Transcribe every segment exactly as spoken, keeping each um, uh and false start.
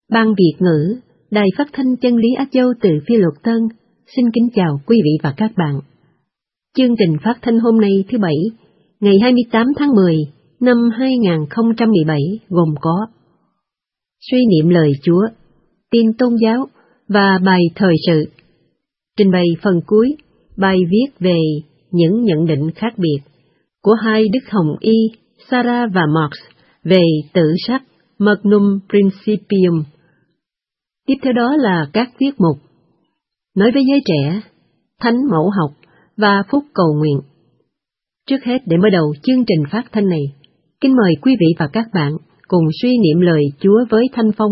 Ban Việt ngữ, Đài Phát thanh Chân lý Á Châu từ Phi Luật Tân, xin kính chào quý vị và các bạn. Chương trình phát thanh hôm nay thứ Bảy, ngày hai mươi tám tháng mười năm hai nghìn không trăm mười bảy gồm có suy niệm lời Chúa, tin tôn giáo và bài thời sự. Trình bày phần cuối, bài viết về những nhận định khác biệt của hai Đức Hồng Y, Sarah và Marx về tự sắc Magnum Principium. Tiếp theo đó là các tiết mục nói với giới trẻ, thánh mẫu học và phúc cầu nguyện. Trước hết, để mở đầu chương trình phát thanh này, kính mời quý vị và các bạn cùng suy niệm lời Chúa với Thanh Phong.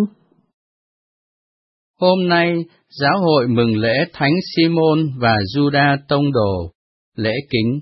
Hôm nay, giáo hội mừng lễ Thánh Simon và Juda Tông Đồ, lễ kính.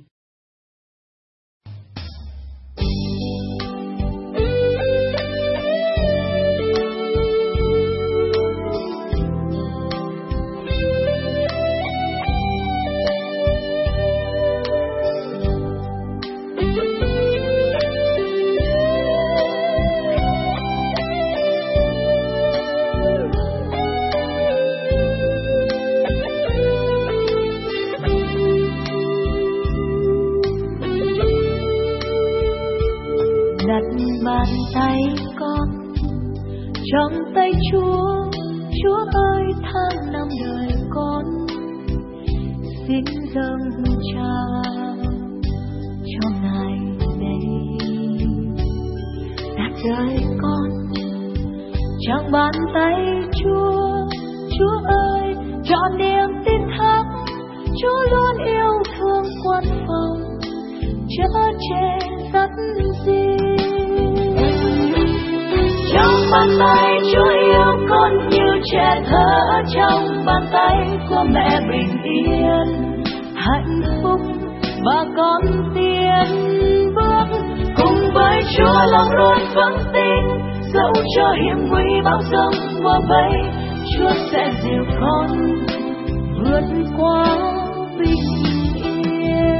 Bàn tay con trong tay Chúa, Chúa ơi tháng năm đời con xin dâng trao cho Ngài đây. Đặt đời con trong bàn tay Chúa, Chúa ơi trọn niềm tin thắng, Chúa luôn yêu thương quân phòng, chở che dắt gìn. Trong bàn tay Chúa yêu con như trẻ thơ trong bàn tay của mẹ bình yên, hạnh phúc và con tiến bước cùng với Chúa lòng luôn vững tin, dẫu cho hiểm nguy bão giông bùa vây, Chúa sẽ dìu con vượt qua bình yên.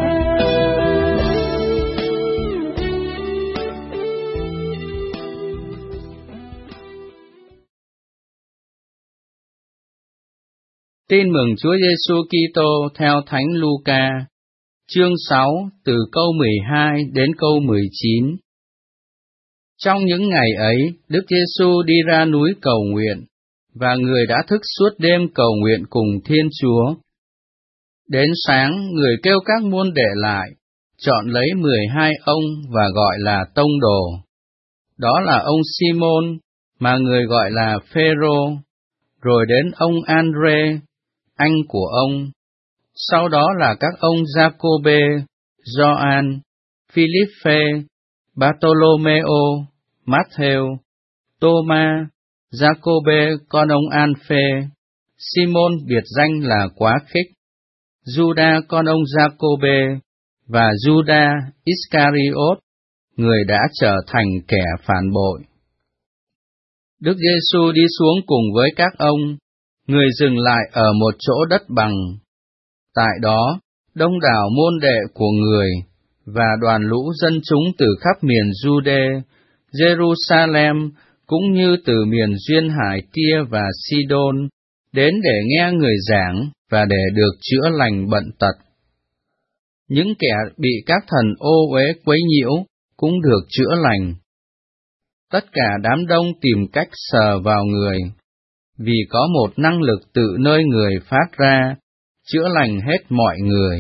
Tin mừng Chúa Giêsu Kitô theo Thánh Luca, chương sáu, từ câu mười hai đến câu mười chín. Trong những ngày ấy, Đức Giêsu đi ra núi cầu nguyện, và người đã thức suốt đêm cầu nguyện cùng Thiên Chúa. Đến sáng, người kêu các môn đệ lại, chọn lấy mười hai ông và gọi là tông đồ. Đó là ông Simon, mà người gọi là Phêrô, rồi đến ông Andre, anh của ông, sau đó là các ông Giacôbê, Gioan, Philippe, Bartolomeo, Matthew, Tô-ma, Giacôbê con ông An-phê, Simon biệt danh là Quá Khích, Juda con ông Giacôbê và Juda Iscariot, người đã trở thành kẻ phản bội. Đức Giêsu đi xuống cùng với các ông, người dừng lại ở một chỗ đất bằng. Tại đó, đông đảo môn đệ của người và đoàn lũ dân chúng từ khắp miền Giu-đê, Jerusalem cũng như từ miền duyên hải Tia và Sidon đến để nghe người giảng và để được chữa lành bệnh tật. Những kẻ bị các thần ô uế quấy nhiễu cũng được chữa lành. Tất cả đám đông tìm cách sờ vào người, vì có một năng lực tự nơi người phát ra, chữa lành hết mọi người.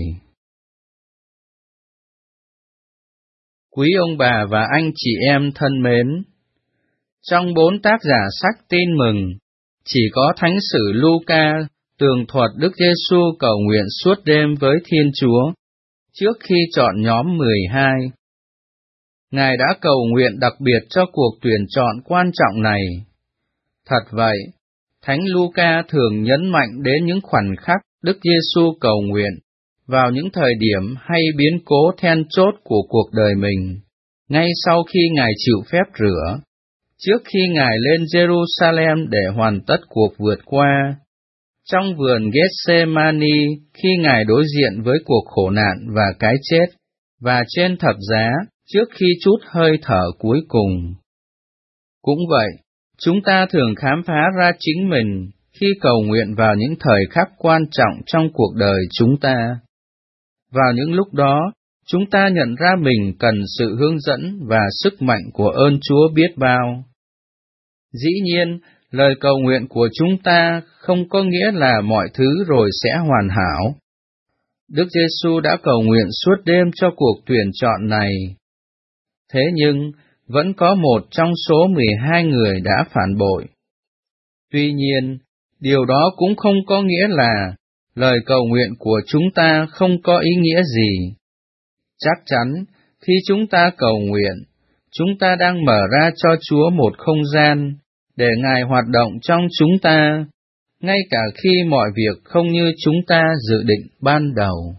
Quý ông bà và anh chị em thân mến, trong bốn tác giả sách Tin Mừng, chỉ có Thánh sử Luca tường thuật Đức Giêsu cầu nguyện suốt đêm với Thiên Chúa, trước khi chọn nhóm mười hai. Ngài đã cầu nguyện đặc biệt cho cuộc tuyển chọn quan trọng này. Thật vậy, Thánh Luca thường nhấn mạnh đến những khoảnh khắc Đức Giêsu cầu nguyện vào những thời điểm hay biến cố then chốt của cuộc đời mình, ngay sau khi Ngài chịu phép rửa, trước khi Ngài lên Jerusalem để hoàn tất cuộc vượt qua, trong vườn Gethsemane khi Ngài đối diện với cuộc khổ nạn và cái chết, và trên thập giá trước khi trút hơi thở cuối cùng. Cũng vậy, Chúng ta thường khám phá ra chính mình khi cầu nguyện vào những thời khắc quan trọng trong cuộc đời chúng ta. Vào những lúc đó, chúng ta nhận ra mình cần sự hướng dẫn và sức mạnh của ơn Chúa biết bao. Dĩ nhiên, lời cầu nguyện của chúng ta không có nghĩa là mọi thứ rồi sẽ hoàn hảo. Đức Giêsu đã cầu nguyện suốt đêm cho cuộc tuyển chọn này. Thế nhưng, vẫn có một trong số mười hai người đã phản bội. Tuy nhiên, điều đó cũng không có nghĩa là lời cầu nguyện của chúng ta không có ý nghĩa gì. Chắc chắn, khi chúng ta cầu nguyện, chúng ta đang mở ra cho Chúa một không gian để Ngài hoạt động trong chúng ta, ngay cả khi mọi việc không như chúng ta dự định ban đầu.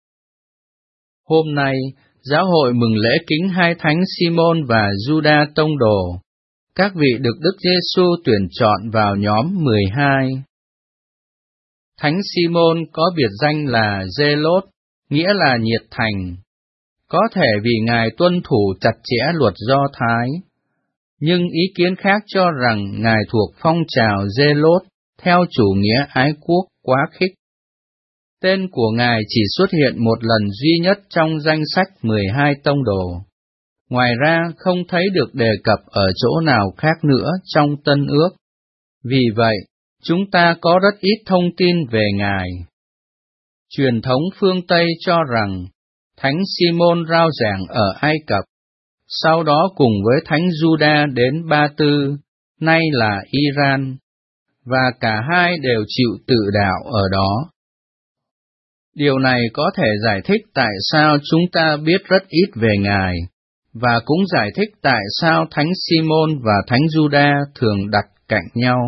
Hôm nay, Giáo hội mừng lễ kính hai thánh Simon và Giuđa tông đồ, các vị được Đức Giêsu tuyển chọn vào nhóm mười hai. Thánh Simon có biệt danh là Giê-lốt, nghĩa là nhiệt thành, có thể vì Ngài tuân thủ chặt chẽ luật Do Thái, nhưng ý kiến khác cho rằng Ngài thuộc phong trào Giê-lốt theo chủ nghĩa ái quốc quá khích. Tên của Ngài chỉ xuất hiện một lần duy nhất trong danh sách mười hai tông đồ. Ngoài ra không thấy được đề cập ở chỗ nào khác nữa trong Tân Ước. Vì vậy, chúng ta có rất ít thông tin về Ngài. Truyền thống phương Tây cho rằng Thánh Simon rao giảng ở Ai Cập, sau đó cùng với Thánh Giuđa đến Ba Tư, nay là Iran, và cả hai đều chịu tự đạo ở đó. Điều này có thể giải thích tại sao chúng ta biết rất ít về Ngài, và cũng giải thích tại sao Thánh Simon và Thánh Giuđa thường đặt cạnh nhau.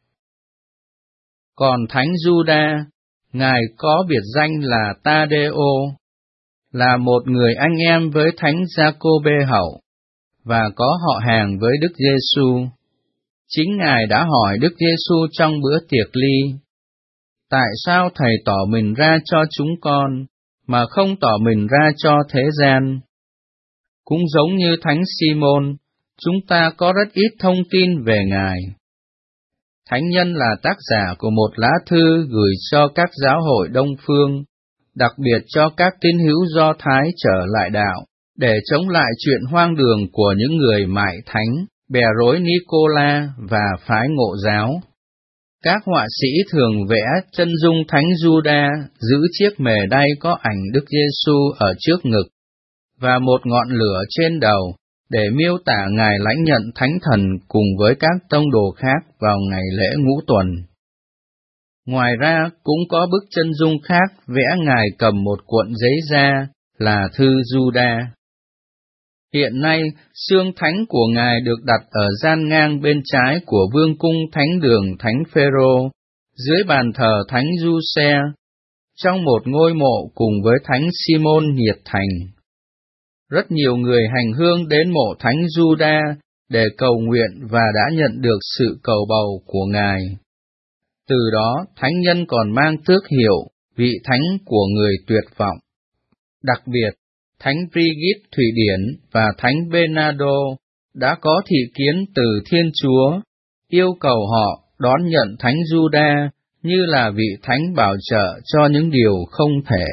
Còn Thánh Giuđa, Ngài có biệt danh là Tadeo, là một người anh em với Thánh Giacôbê Hậu, và có họ hàng với Đức Giêsu. Chính Ngài đã hỏi Đức Giêsu trong bữa tiệc ly: tại sao Thầy tỏ mình ra cho chúng con, mà không tỏ mình ra cho thế gian? Cũng giống như Thánh Simon, chúng ta có rất ít thông tin về Ngài. Thánh nhân là tác giả của một lá thư gửi cho các giáo hội Đông Phương, đặc biệt cho các tín hữu Do Thái trở lại đạo, để chống lại chuyện hoang đường của những người mại thánh, bè rối Nicola và phái Ngộ giáo. Các họa sĩ thường vẽ chân dung Thánh Giuđa giữ chiếc mề đay có ảnh Đức Giêsu ở trước ngực, và một ngọn lửa trên đầu, để miêu tả Ngài lãnh nhận Thánh Thần cùng với các tông đồ khác vào ngày lễ Ngũ Tuần. Ngoài ra, cũng có bức chân dung khác vẽ Ngài cầm một cuộn giấy da, là thư Giuđa. Hiện nay, xương thánh của Ngài được đặt ở gian ngang bên trái của vương cung thánh đường Thánh Phêrô, dưới bàn thờ Thánh Giuse, trong một ngôi mộ cùng với Thánh Simon nhiệt thành. Rất nhiều người hành hương đến mộ Thánh Giuđa để cầu nguyện và đã nhận được sự cầu bầu của Ngài. Từ đó, thánh nhân còn mang tước hiệu vị thánh của người tuyệt vọng. Đặc biệt, Thánh Brigitte Thụy Điển và Thánh Bernardo đã có thị kiến từ Thiên Chúa, yêu cầu họ đón nhận Thánh Giuđa như là vị thánh bảo trợ cho những điều không thể.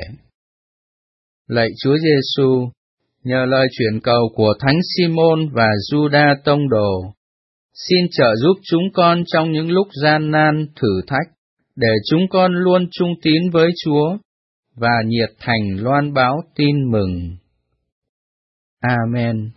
Lạy Chúa Giêsu, nhờ lời chuyển cầu của Thánh Simon và Giuđa tông đồ, xin trợ giúp chúng con trong những lúc gian nan, thử thách, để chúng con luôn trung tín với Chúa và nhiệt thành loan báo tin mừng. Amen.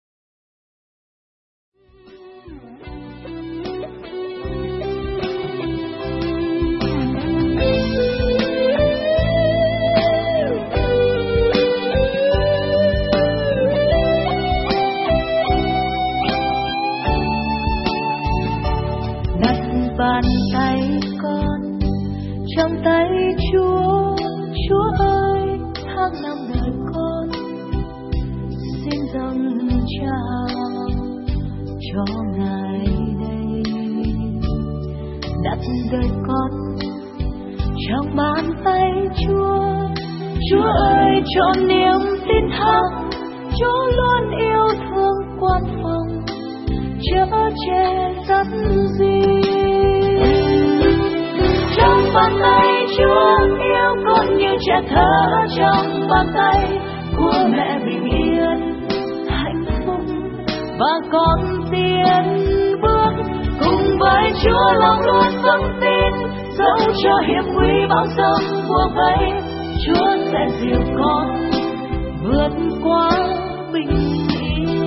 Bàn tay con trong tay Chúa, Chúa ơi, tháng năm đời con xin dâng trao cho Ngài đây. Đặt đời con trong bàn tay Chúa, Chúa ơi, cho niềm tin thắng, Chúa luôn yêu thương quan phòng, chở che dắt dìu. Trong bàn tay Chúa yêu con như trẻ thơ trong bàn tay của mẹ bình yên. Hạnh phúc và con tiến bước cùng với Chúa lòng luôn vững tin. Dẫu cho hiểm nguy bão giông bùa vây, Chúa sẽ dìu con vượt qua bình yên.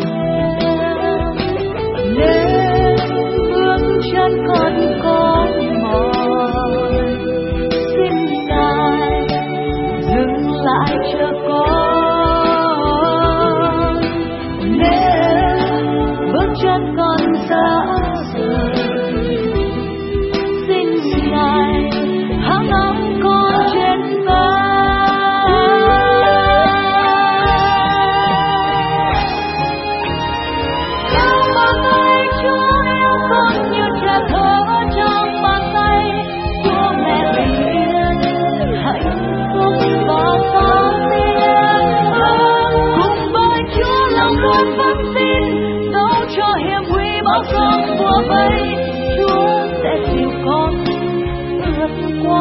Nên bước chân con có mỏi, xin Ngài dừng lại chờ con. Nên bước chân con xa rời, hãng ấm con trên vai. Trong bàn tay Chúa yêu con như trẻ thơ trong bàn tay của mẹ bình yên. Hạnh phúc và con tiến cùng với Chúa lòng luôn vững tin. Dẫu cho hiểm nguy bão giông bùa vây, Chúa sẽ dìu con qua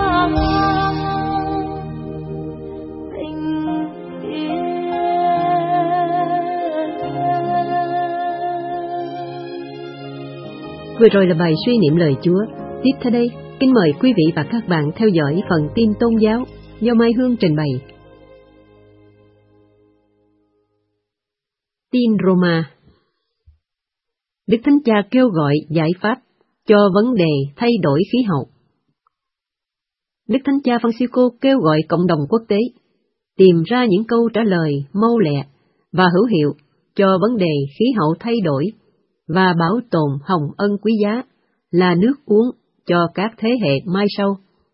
tình yêu. Vừa rồi là bài suy niệm lời Chúa. Tiếp theo đây, kính mời quý vị và các bạn theo dõi phần tin tôn giáo do Mai Hương trình bày. Tin Roma. Đức Thánh Cha kêu gọi giải pháp cho vấn đề thay đổi khí hậu. Đức Thánh Cha Francisco kêu gọi cộng đồng quốc tế tìm ra những câu trả lời mau lẹ và hữu hiệu cho vấn đề khí hậu thay đổi và bảo tồn hồng ân quý giá là nước uống cho các thế hệ mai sau.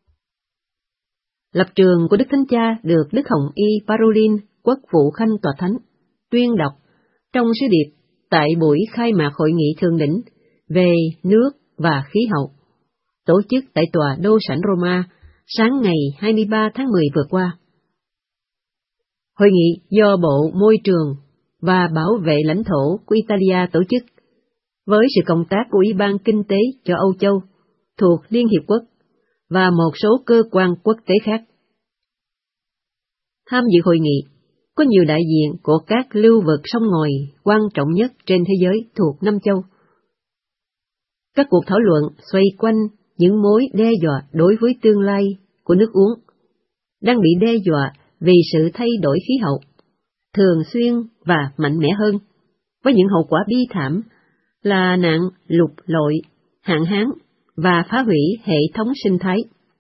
Lập trường của Đức Thánh Cha được Đức Hồng Y Parolin, Quốc vụ Khanh Tòa Thánh, tuyên đọc trong sứ điệp tại buổi khai mạc hội nghị thượng đỉnh về nước và khí hậu, tổ chức tại tòa Đô Sảnh Roma sáng ngày hai mươi ba tháng mười vừa qua. Hội nghị do Bộ Môi trường và Bảo vệ lãnh thổ của Italia tổ chức, với sự cộng tác của Ủy ban Kinh tế cho Âu Châu thuộc Liên Hiệp Quốc và một số cơ quan quốc tế khác. Tham dự hội nghị có nhiều đại diện của các lưu vực sông ngòi quan trọng nhất trên thế giới thuộc năm châu. Các cuộc thảo luận xoay quanh những mối đe dọa đối với tương lai của nước uống, đang bị đe dọa vì sự thay đổi khí hậu, thường xuyên và mạnh mẽ hơn, với những hậu quả bi thảm là nạn lụt lội, hạn hán và phá hủy hệ thống sinh thái.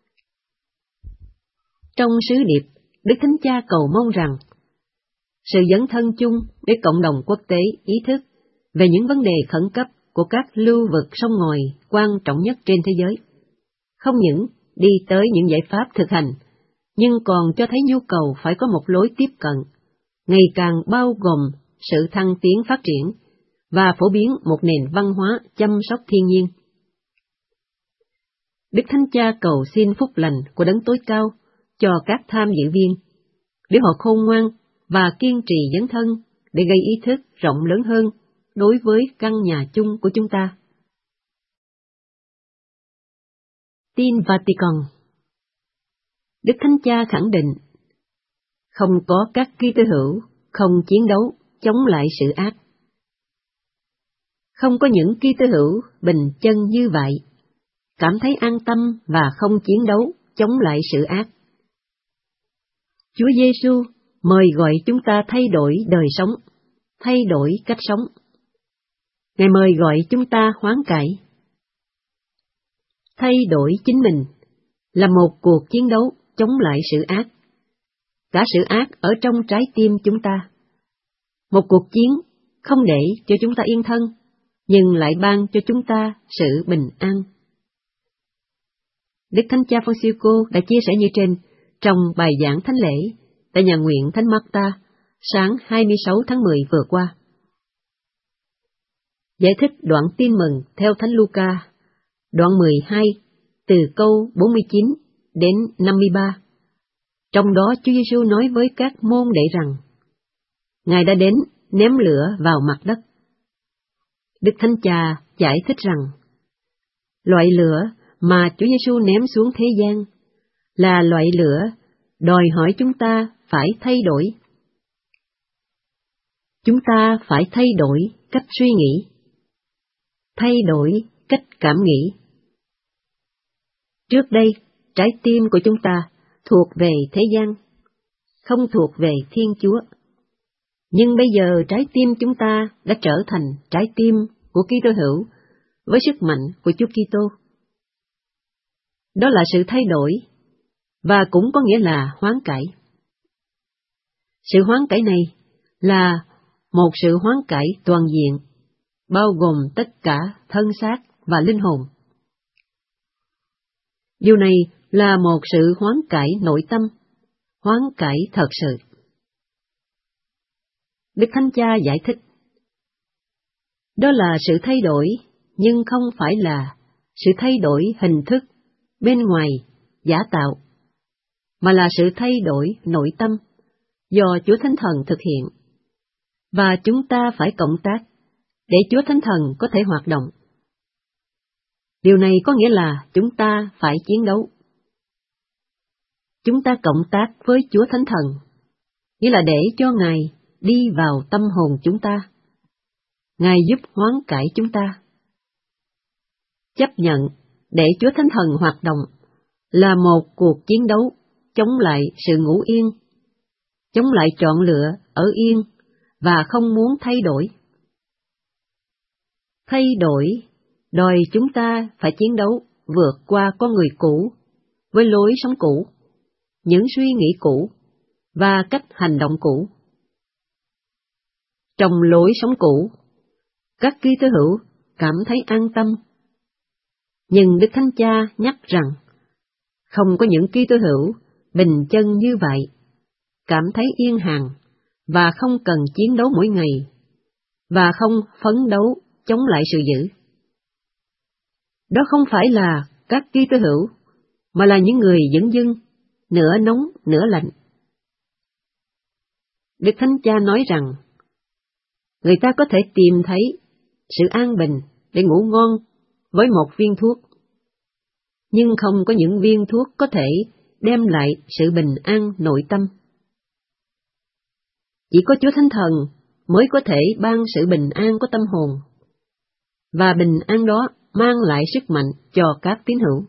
Trong sứ điệp, Đức Thánh Cha cầu mong rằng sự dấn thân chung để cộng đồng quốc tế ý thức về những vấn đề khẩn cấp của các lưu vực sông ngòi quan trọng nhất trên thế giới, không những đi tới những giải pháp thực hành, nhưng còn cho thấy nhu cầu phải có một lối tiếp cận ngày càng bao gồm sự thăng tiến phát triển và phổ biến một nền văn hóa chăm sóc thiên nhiên. Đức Thánh Cha cầu xin phúc lành của Đấng Tối Cao cho các tham dự viên, để họ khôn ngoan và kiên trì dấn thân để gây ý thức rộng lớn hơn đối với căn nhà chung của chúng ta. Tin Vatican. Đức Thánh Cha khẳng định, không có các Kitô hữu không chiến đấu chống lại sự ác. Không có những Kitô hữu bình chân như vậy, cảm thấy an tâm và không chiến đấu chống lại sự ác. Chúa Giêsu mời gọi chúng ta thay đổi đời sống, thay đổi cách sống. Ngài mời gọi chúng ta hoán cải. Thay đổi chính mình là một cuộc chiến đấu chống lại sự ác, cả sự ác ở trong trái tim chúng ta. Một cuộc chiến không để cho chúng ta yên thân, nhưng lại ban cho chúng ta sự bình an. Đức Thánh Cha Francisco đã chia sẻ như trên trong bài giảng thánh lễ tại nhà nguyện Thánh Marta sáng hai mươi sáu tháng mười vừa qua. Giải thích đoạn tin mừng theo Thánh Luca, đoạn mười hai, từ câu bốn mươi chín đến năm mươi ba. Trong đó Chúa Giêsu nói với các môn đệ rằng, Ngài đã đến ném lửa vào mặt đất. Đức Thánh Cha giải thích rằng, loại lửa mà Chúa Giêsu ném xuống thế gian là loại lửa đòi hỏi chúng ta phải thay đổi. Chúng ta phải thay đổi cách suy nghĩ, thay đổi cách cảm nghĩ. Trước đây, trái tim của chúng ta thuộc về thế gian, không thuộc về Thiên Chúa. Nhưng bây giờ trái tim chúng ta đã trở thành trái tim của Kitô hữu với sức mạnh của Chúa Kitô. Đó là sự thay đổi, và cũng có nghĩa là hoán cải. Sự hoán cải này là một sự hoán cải toàn diện, bao gồm tất cả thân xác và linh hồn. Điều này là một sự hoán cải nội tâm, hoán cải thật sự. Đức Thánh Cha giải thích, đó là sự thay đổi, nhưng không phải là sự thay đổi hình thức, bên ngoài, giả tạo, mà là sự thay đổi nội tâm, do Chúa Thánh Thần thực hiện, và chúng ta phải cộng tác, để Chúa Thánh Thần có thể hoạt động. Điều này có nghĩa là chúng ta phải chiến đấu. Chúng ta cộng tác với Chúa Thánh Thần, nghĩa là để cho Ngài đi vào tâm hồn chúng ta. Ngài giúp hoán cải chúng ta. Chấp nhận để Chúa Thánh Thần hoạt động là một cuộc chiến đấu chống lại sự ngủ yên, chống lại chọn lựa ở yên và không muốn thay đổi. Thay đổi đòi chúng ta phải chiến đấu vượt qua con người cũ với lối sống cũ, những suy nghĩ cũ và cách hành động cũ. Trong lối sống cũ, các Kitô hữu cảm thấy an tâm. Nhưng Đức Thánh Cha nhắc rằng, không có những Kitô hữu bình chân như vậy, cảm thấy yên hàng và không cần chiến đấu mỗi ngày, và không phấn đấu chống lại sự dữ. Đó không phải là các Kitô hữu, mà là những người dửng dưng, nửa nóng nửa lạnh. Đức Thánh Cha nói rằng, người ta có thể tìm thấy sự an bình để ngủ ngon với một viên thuốc, nhưng không có những viên thuốc có thể đem lại sự bình an nội tâm. Chỉ có Chúa Thánh Thần mới có thể ban sự bình an của tâm hồn, và bình an đó mang lại sức mạnh cho các tín hữu.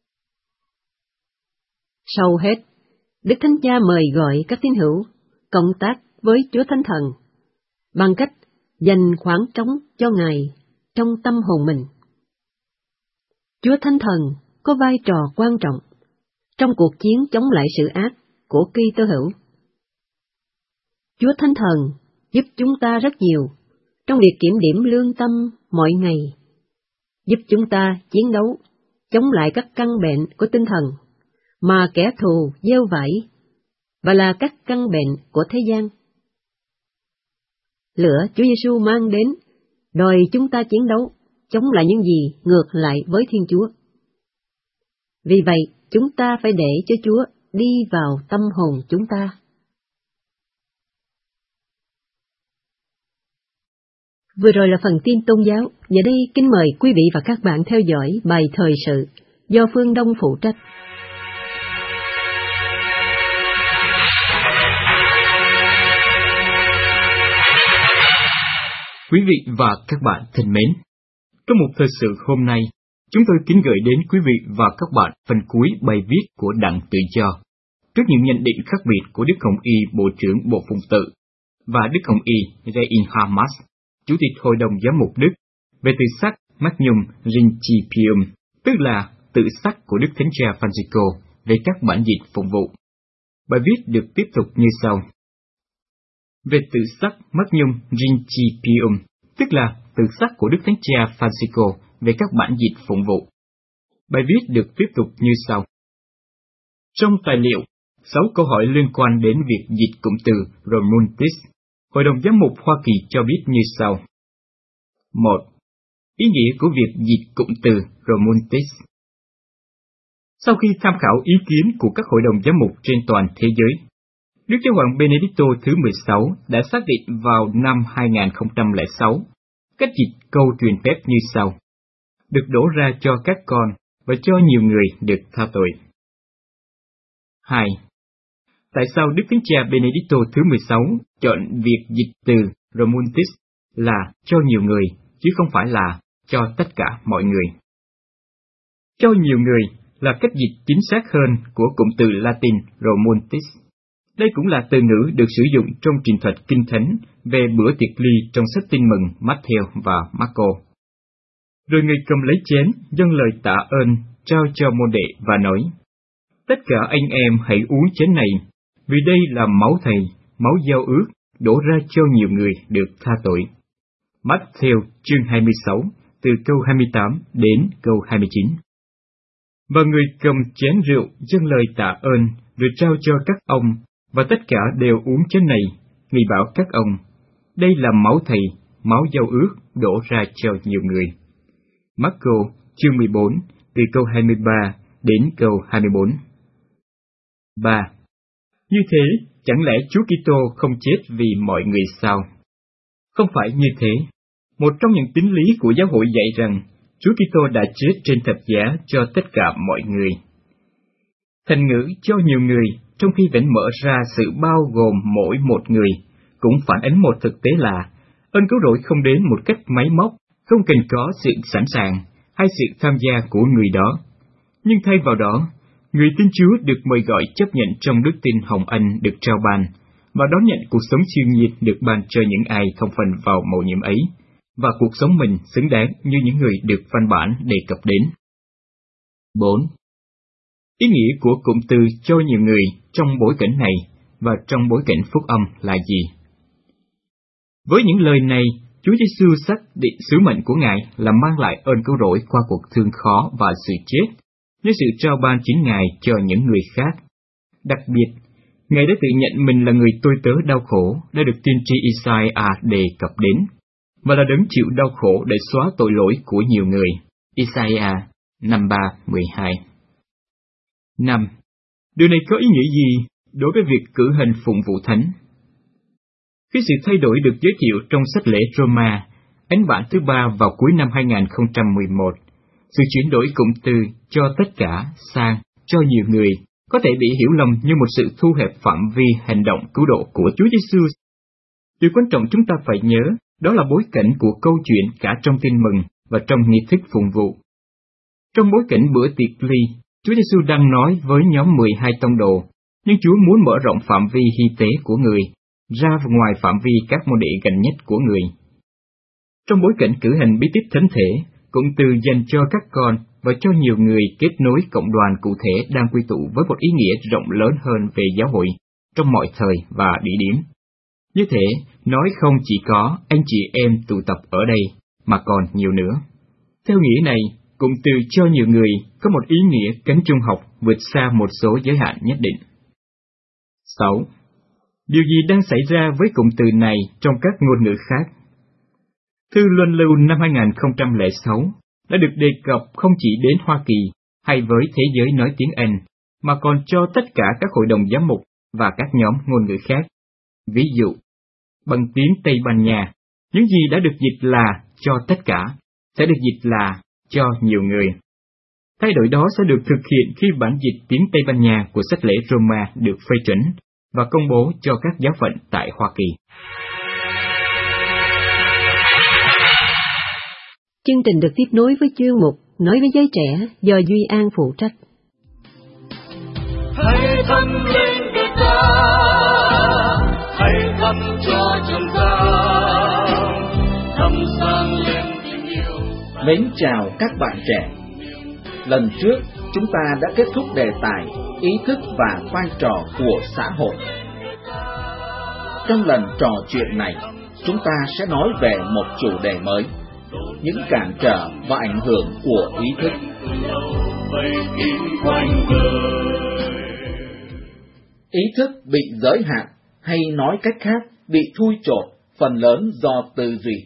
Sau hết, Đức Thánh Cha mời gọi các tín hữu cộng tác với Chúa Thánh Thần bằng cách dành khoảng trống cho Ngài trong tâm hồn mình. Chúa Thánh Thần có vai trò quan trọng trong cuộc chiến chống lại sự ác của Kitô hữu. Chúa Thánh Thần giúp chúng ta rất nhiều trong việc kiểm điểm lương tâm mọi ngày, giúp chúng ta chiến đấu chống lại các căn bệnh của tinh thần mà kẻ thù gieo vảy, và là các căn bệnh của thế gian. Lửa Chúa Giêsu mang đến đòi chúng ta chiến đấu chống lại những gì ngược lại với Thiên Chúa. Vì vậy, chúng ta phải để cho Chúa đi vào tâm hồn chúng ta. Vừa rồi là phần tin tôn giáo. Giờ đây kính mời quý vị và các bạn theo dõi bài thời sự do Phương Đông phụ trách. Quý vị và các bạn thân mến, trong một thời sự hôm nay, chúng tôi kính gửi đến quý vị và các bạn phần cuối bài viết của Đặng Tự Do, trước những nhận định khác biệt của Đức Hồng Y Bộ trưởng Bộ Phụng Tự và Đức Hồng Y Reinhardt, Chủ tịch Hội đồng Giám mục Đức, về tự sắc Magnum Principium, tức là tự sắc của Đức Thánh Cha Francisco về các bản dịch phụng vụ. Bài viết được tiếp tục như sau. Về tự sắc Magnum Principium, tức là tự sắc của Đức Thánh Cha Francisco về các bản dịch phụng vụ. Bài viết được tiếp tục như sau. Trong tài liệu, sáu câu hỏi liên quan đến việc dịch cụm từ Romuntis, Hội đồng Giám mục Hoa Kỳ cho biết như sau. một. Ý nghĩa của việc dịch cụm từ Romuntis. Sau khi tham khảo ý kiến của các hội đồng giám mục trên toàn thế giới, Đức Giáo hoàng Benedicto thứ mười sáu đã xác định vào năm hai nghìn không trăm lẻ sáu Cách dịch câu truyền phép như sau: được đổ ra cho các con và cho nhiều người được tha tội. hai. Tại sao Đức Thánh Cha Benedicto thứ mười sáu chọn việc dịch từ Romuntis là cho nhiều người, chứ không phải là cho tất cả mọi người? Cho nhiều người là cách dịch chính xác hơn của cụm từ Latin Romuntis. Đây cũng là từ ngữ được sử dụng trong truyền thuật Kinh Thánh về bữa tiệc ly trong sách Tin mừng Matthew và Marco. Rồi người cầm lấy chén, dâng lời tạ ơn, trao cho môn đệ và nói: tất cả anh em hãy uống chén này, vì đây là máu Thầy, máu giao ước, đổ ra cho nhiều người được tha tội. Matthew chương hai mươi sáu, từ câu hai mươi tám đến câu hai mươi chín. Và người cầm chén rượu dâng lời tạ ơn, rồi trao cho các ông, và tất cả đều uống chén này. Người bảo các ông: đây là máu Thầy, máu giao ước, đổ ra cho nhiều người. Marco chương mười bốn, từ câu hai mươi ba đến câu hai mươi bốn. ba. Như thế, chẳng lẽ Chúa Kitô không chết vì mọi người sao? Không phải như thế. Một trong những tín lý của giáo hội dạy rằng Chúa Kitô đã chết trên thập giá cho tất cả mọi người. Thành ngữ cho nhiều người, trong khi vẫn mở ra sự bao gồm mỗi một người, cũng phản ánh một thực tế là ơn cứu rỗi không đến một cách máy móc, không cần có sự sẵn sàng hay sự tham gia của người đó. Nhưng thay vào đó, người tin Chúa được mời gọi chấp nhận trong đức tin hồng ân được trao ban, và đón nhận cuộc sống siêu nhiên được ban cho những ai không phần vào mầu nhiệm ấy, và cuộc sống mình xứng đáng như những người được văn bản đề cập đến. bốn. Ý nghĩa của cụm từ cho nhiều người trong bối cảnh này và trong bối cảnh phúc âm là gì? Với những lời này, Chúa Giêsu xác định sứ mệnh của Ngài là mang lại ơn cứu rỗi qua cuộc thương khó và sự chết, với sự trao ban chính Ngài cho những người khác. Đặc biệt, Ngài đã tự nhận mình là người tôi tớ đau khổ đã được tiên tri Isaiah đề cập đến, và là đấng chịu đau khổ để xóa tội lỗi của nhiều người. Isaiah năm ba mười hai. năm. Điều này có ý nghĩa gì đối với việc cử hành phụng vụ thánh? Khi sự thay đổi được giới thiệu trong sách lễ Roma, ấn bản thứ ba vào cuối năm hai nghìn không trăm mười một, sự chuyển đổi cụm từ cho tất cả sang cho nhiều người có thể bị hiểu lầm như một sự thu hẹp phạm vi hành động cứu độ của Chúa Giêsu. Điều quan trọng chúng ta phải nhớ đó là bối cảnh của câu chuyện cả trong tin mừng và trong nghi thức phụng vụ. Trong bối cảnh bữa tiệc ly, Chúa Giêsu đang nói với nhóm mười hai tông đồ, nhưng Chúa muốn mở rộng phạm vi hy tế của người ra ngoài phạm vi các môn đệ gần nhất của người. Trong bối cảnh cử hành bí tích thánh thể, cụm từ dành cho các con và cho nhiều người kết nối cộng đoàn cụ thể đang quy tụ với một ý nghĩa rộng lớn hơn về giáo hội trong mọi thời và địa điểm. Như thế, nói không chỉ có anh chị em tụ tập ở đây, mà còn nhiều nữa. Theo nghĩa này, cụm từ cho nhiều người có một ý nghĩa cánh trung học vượt xa một số giới hạn nhất định. sáu. Điều gì đang xảy ra với cụm từ này trong các ngôn ngữ khác? Thư Luân Lưu năm hai nghìn không trăm lẻ sáu đã được đề cập không chỉ đến Hoa Kỳ hay với thế giới nói tiếng Anh, mà còn cho tất cả các hội đồng giám mục và các nhóm ngôn ngữ khác. Ví dụ, bằng tiếng Tây Ban Nha, những gì đã được dịch là cho tất cả sẽ được dịch là cho nhiều người. Thay đổi đó sẽ được thực hiện khi bản dịch tiếng Tây Ban Nha của sách lễ Roma được phê chuẩn và công bố cho các giáo phận tại Hoa Kỳ. Chương trình được tiếp nối với chuyên mục Nói với giới trẻ do Duy An phụ trách. Hãy thắp lên Đức ta, hãy thắp cho chúng ta, thắp sáng lên tình yêu. Mến chào các bạn trẻ. Lần trước chúng ta đã kết thúc đề tài ý thức và vai trò của xã hội. Trong lần trò chuyện này, chúng ta sẽ nói về một chủ đề mới: những cản trở và ảnh hưởng của ý thức. Ý thức bị giới hạn, hay nói cách khác, bị thui chột, phần lớn do tư duy.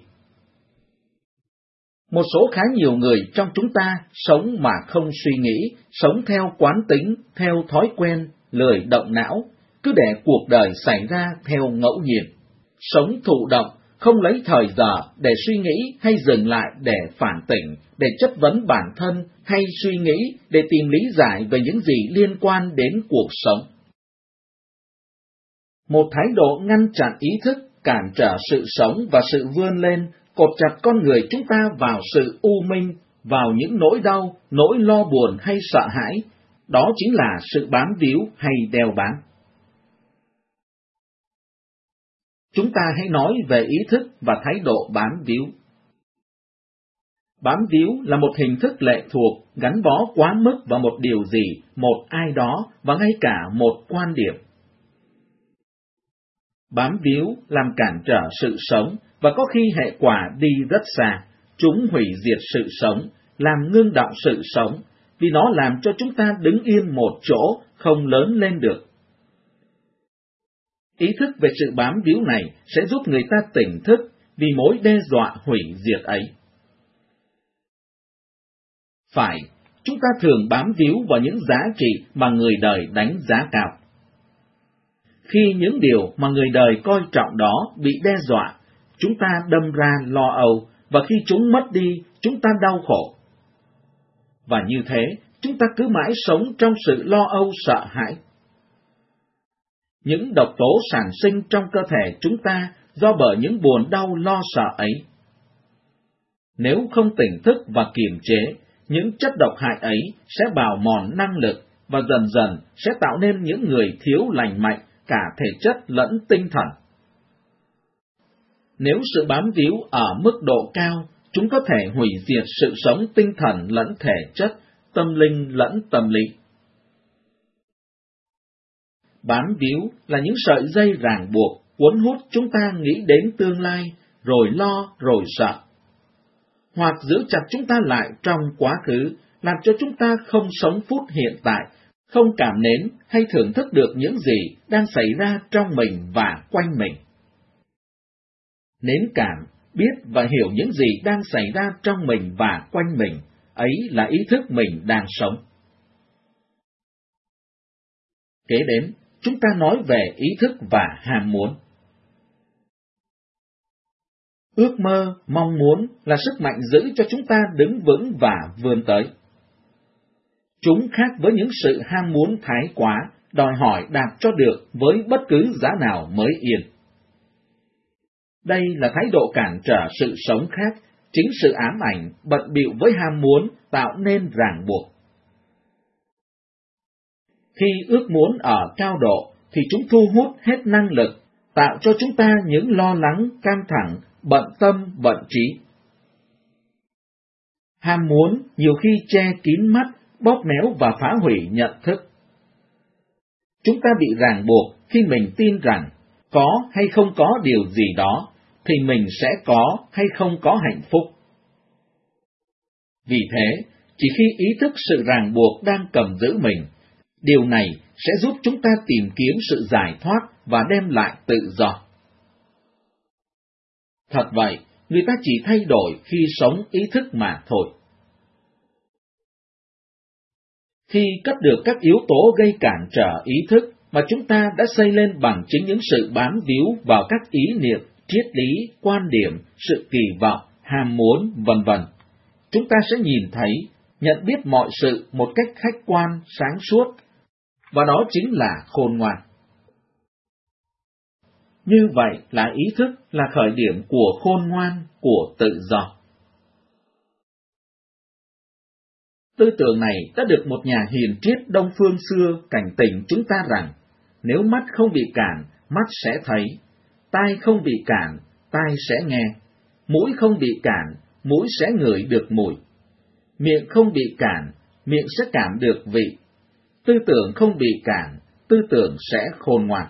Một số khá nhiều người trong chúng ta sống mà không suy nghĩ, sống theo quán tính, theo thói quen, lười động não, cứ để cuộc đời xảy ra theo ngẫu nhiên. Sống thụ động, không lấy thời giờ để suy nghĩ hay dừng lại để phản tỉnh, để chất vấn bản thân hay suy nghĩ để tìm lý giải về những gì liên quan đến cuộc sống. Một thái độ ngăn chặn ý thức, cản trở sự sống và sự vươn lên, cột chặt con người chúng ta vào sự u minh, vào những nỗi đau, nỗi lo buồn hay sợ hãi, đó chính là sự bám víu hay đeo bám. Chúng ta hãy nói về ý thức và thái độ bám víu. Bám víu là một hình thức lệ thuộc, gắn bó quá mức vào một điều gì, một ai đó và ngay cả một quan điểm. Bám víu làm cản trở sự sống và có khi hệ quả đi rất xa. Chúng hủy diệt sự sống, làm ngưng động sự sống, vì nó làm cho chúng ta đứng yên một chỗ, không lớn lên được. Ý thức về sự bám víu này sẽ giúp người ta tỉnh thức vì mối đe dọa hủy diệt ấy. Phải, chúng ta thường bám víu vào những giá trị mà người đời đánh giá cao. Khi những điều mà người đời coi trọng đó bị đe dọa, chúng ta đâm ra lo âu, và khi chúng mất đi, chúng ta đau khổ. Và như thế, chúng ta cứ mãi sống trong sự lo âu sợ hãi. Những độc tố sản sinh trong cơ thể chúng ta do bởi những buồn đau lo sợ ấy. Nếu không tỉnh thức và kiềm chế, những chất độc hại ấy sẽ bào mòn năng lực và dần dần sẽ tạo nên những người thiếu lành mạnh cả thể chất lẫn tinh thần. Nếu sự bám víu ở mức độ cao, chúng có thể hủy diệt sự sống tinh thần lẫn thể chất, tâm linh lẫn tâm lý. Bám víu là những sợi dây ràng buộc, cuốn hút chúng ta nghĩ đến tương lai, rồi lo, rồi sợ. Hoặc giữ chặt chúng ta lại trong quá khứ, làm cho chúng ta không sống phút hiện tại, không cảm nến hay thưởng thức được những gì đang xảy ra trong mình và quanh mình. Nến cảm, biết và hiểu những gì đang xảy ra trong mình và quanh mình, ấy là ý thức mình đang sống. Kế đến, chúng ta nói về ý thức và ham muốn. Ước mơ, mong muốn là sức mạnh giữ cho chúng ta đứng vững và vươn tới. Chúng khác với những sự ham muốn thái quá, đòi hỏi đạt cho được với bất cứ giá nào mới yên. Đây là thái độ cản trở sự sống khác, chính sự ám ảnh, bận bịu với ham muốn tạo nên ràng buộc. Khi ước muốn ở cao độ, thì chúng thu hút hết năng lực, tạo cho chúng ta những lo lắng, căng thẳng, bận tâm, bận trí. Ham muốn nhiều khi che kín mắt, bóp méo và phá hủy nhận thức. Chúng ta bị ràng buộc khi mình tin rằng có hay không có điều gì đó, thì mình sẽ có hay không có hạnh phúc. Vì thế, chỉ khi ý thức sự ràng buộc đang cầm giữ mình, điều này sẽ giúp chúng ta tìm kiếm sự giải thoát và đem lại tự do. Thật vậy, người ta chỉ thay đổi khi sống ý thức mà thôi. Khi cất được các yếu tố gây cản trở ý thức mà chúng ta đã xây lên bằng chính những sự bám víu vào các ý niệm, triết lý, quan điểm, sự kỳ vọng, ham muốn, vân vân, chúng ta sẽ nhìn thấy, nhận biết mọi sự một cách khách quan, sáng suốt, và đó chính là khôn ngoan. Như vậy là ý thức là khởi điểm của khôn ngoan, của tự do. Tư tưởng này đã được một nhà hiền triết Đông phương xưa cảnh tỉnh chúng ta rằng, nếu mắt không bị cản, mắt sẽ thấy, tai không bị cản, tai sẽ nghe, mũi không bị cản, mũi sẽ ngửi được mùi, miệng không bị cản, miệng sẽ cảm được vị, tư tưởng không bị cản, tư tưởng sẽ khôn ngoan.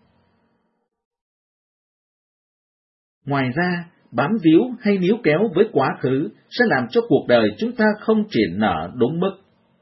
Ngoài ra, bám víu hay níu kéo với quá khứ sẽ làm cho cuộc đời chúng ta không triển nở đúng mức.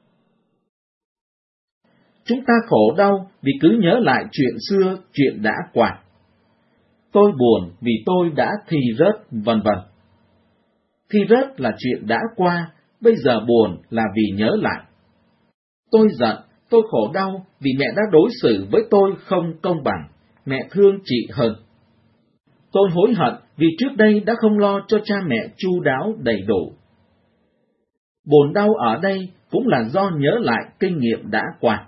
Chúng ta khổ đau vì cứ nhớ lại chuyện xưa, chuyện đã qua. Tôi buồn vì tôi đã thi rớt, vân vân. Thi rớt là chuyện đã qua, bây giờ buồn là vì nhớ lại. Tôi giận, tôi khổ đau vì mẹ đã đối xử với tôi không công bằng, mẹ thương chị hơn. Tôi hối hận vì trước đây đã không lo cho cha mẹ chu đáo đầy đủ. Buồn đau ở đây cũng là do nhớ lại kinh nghiệm đã qua.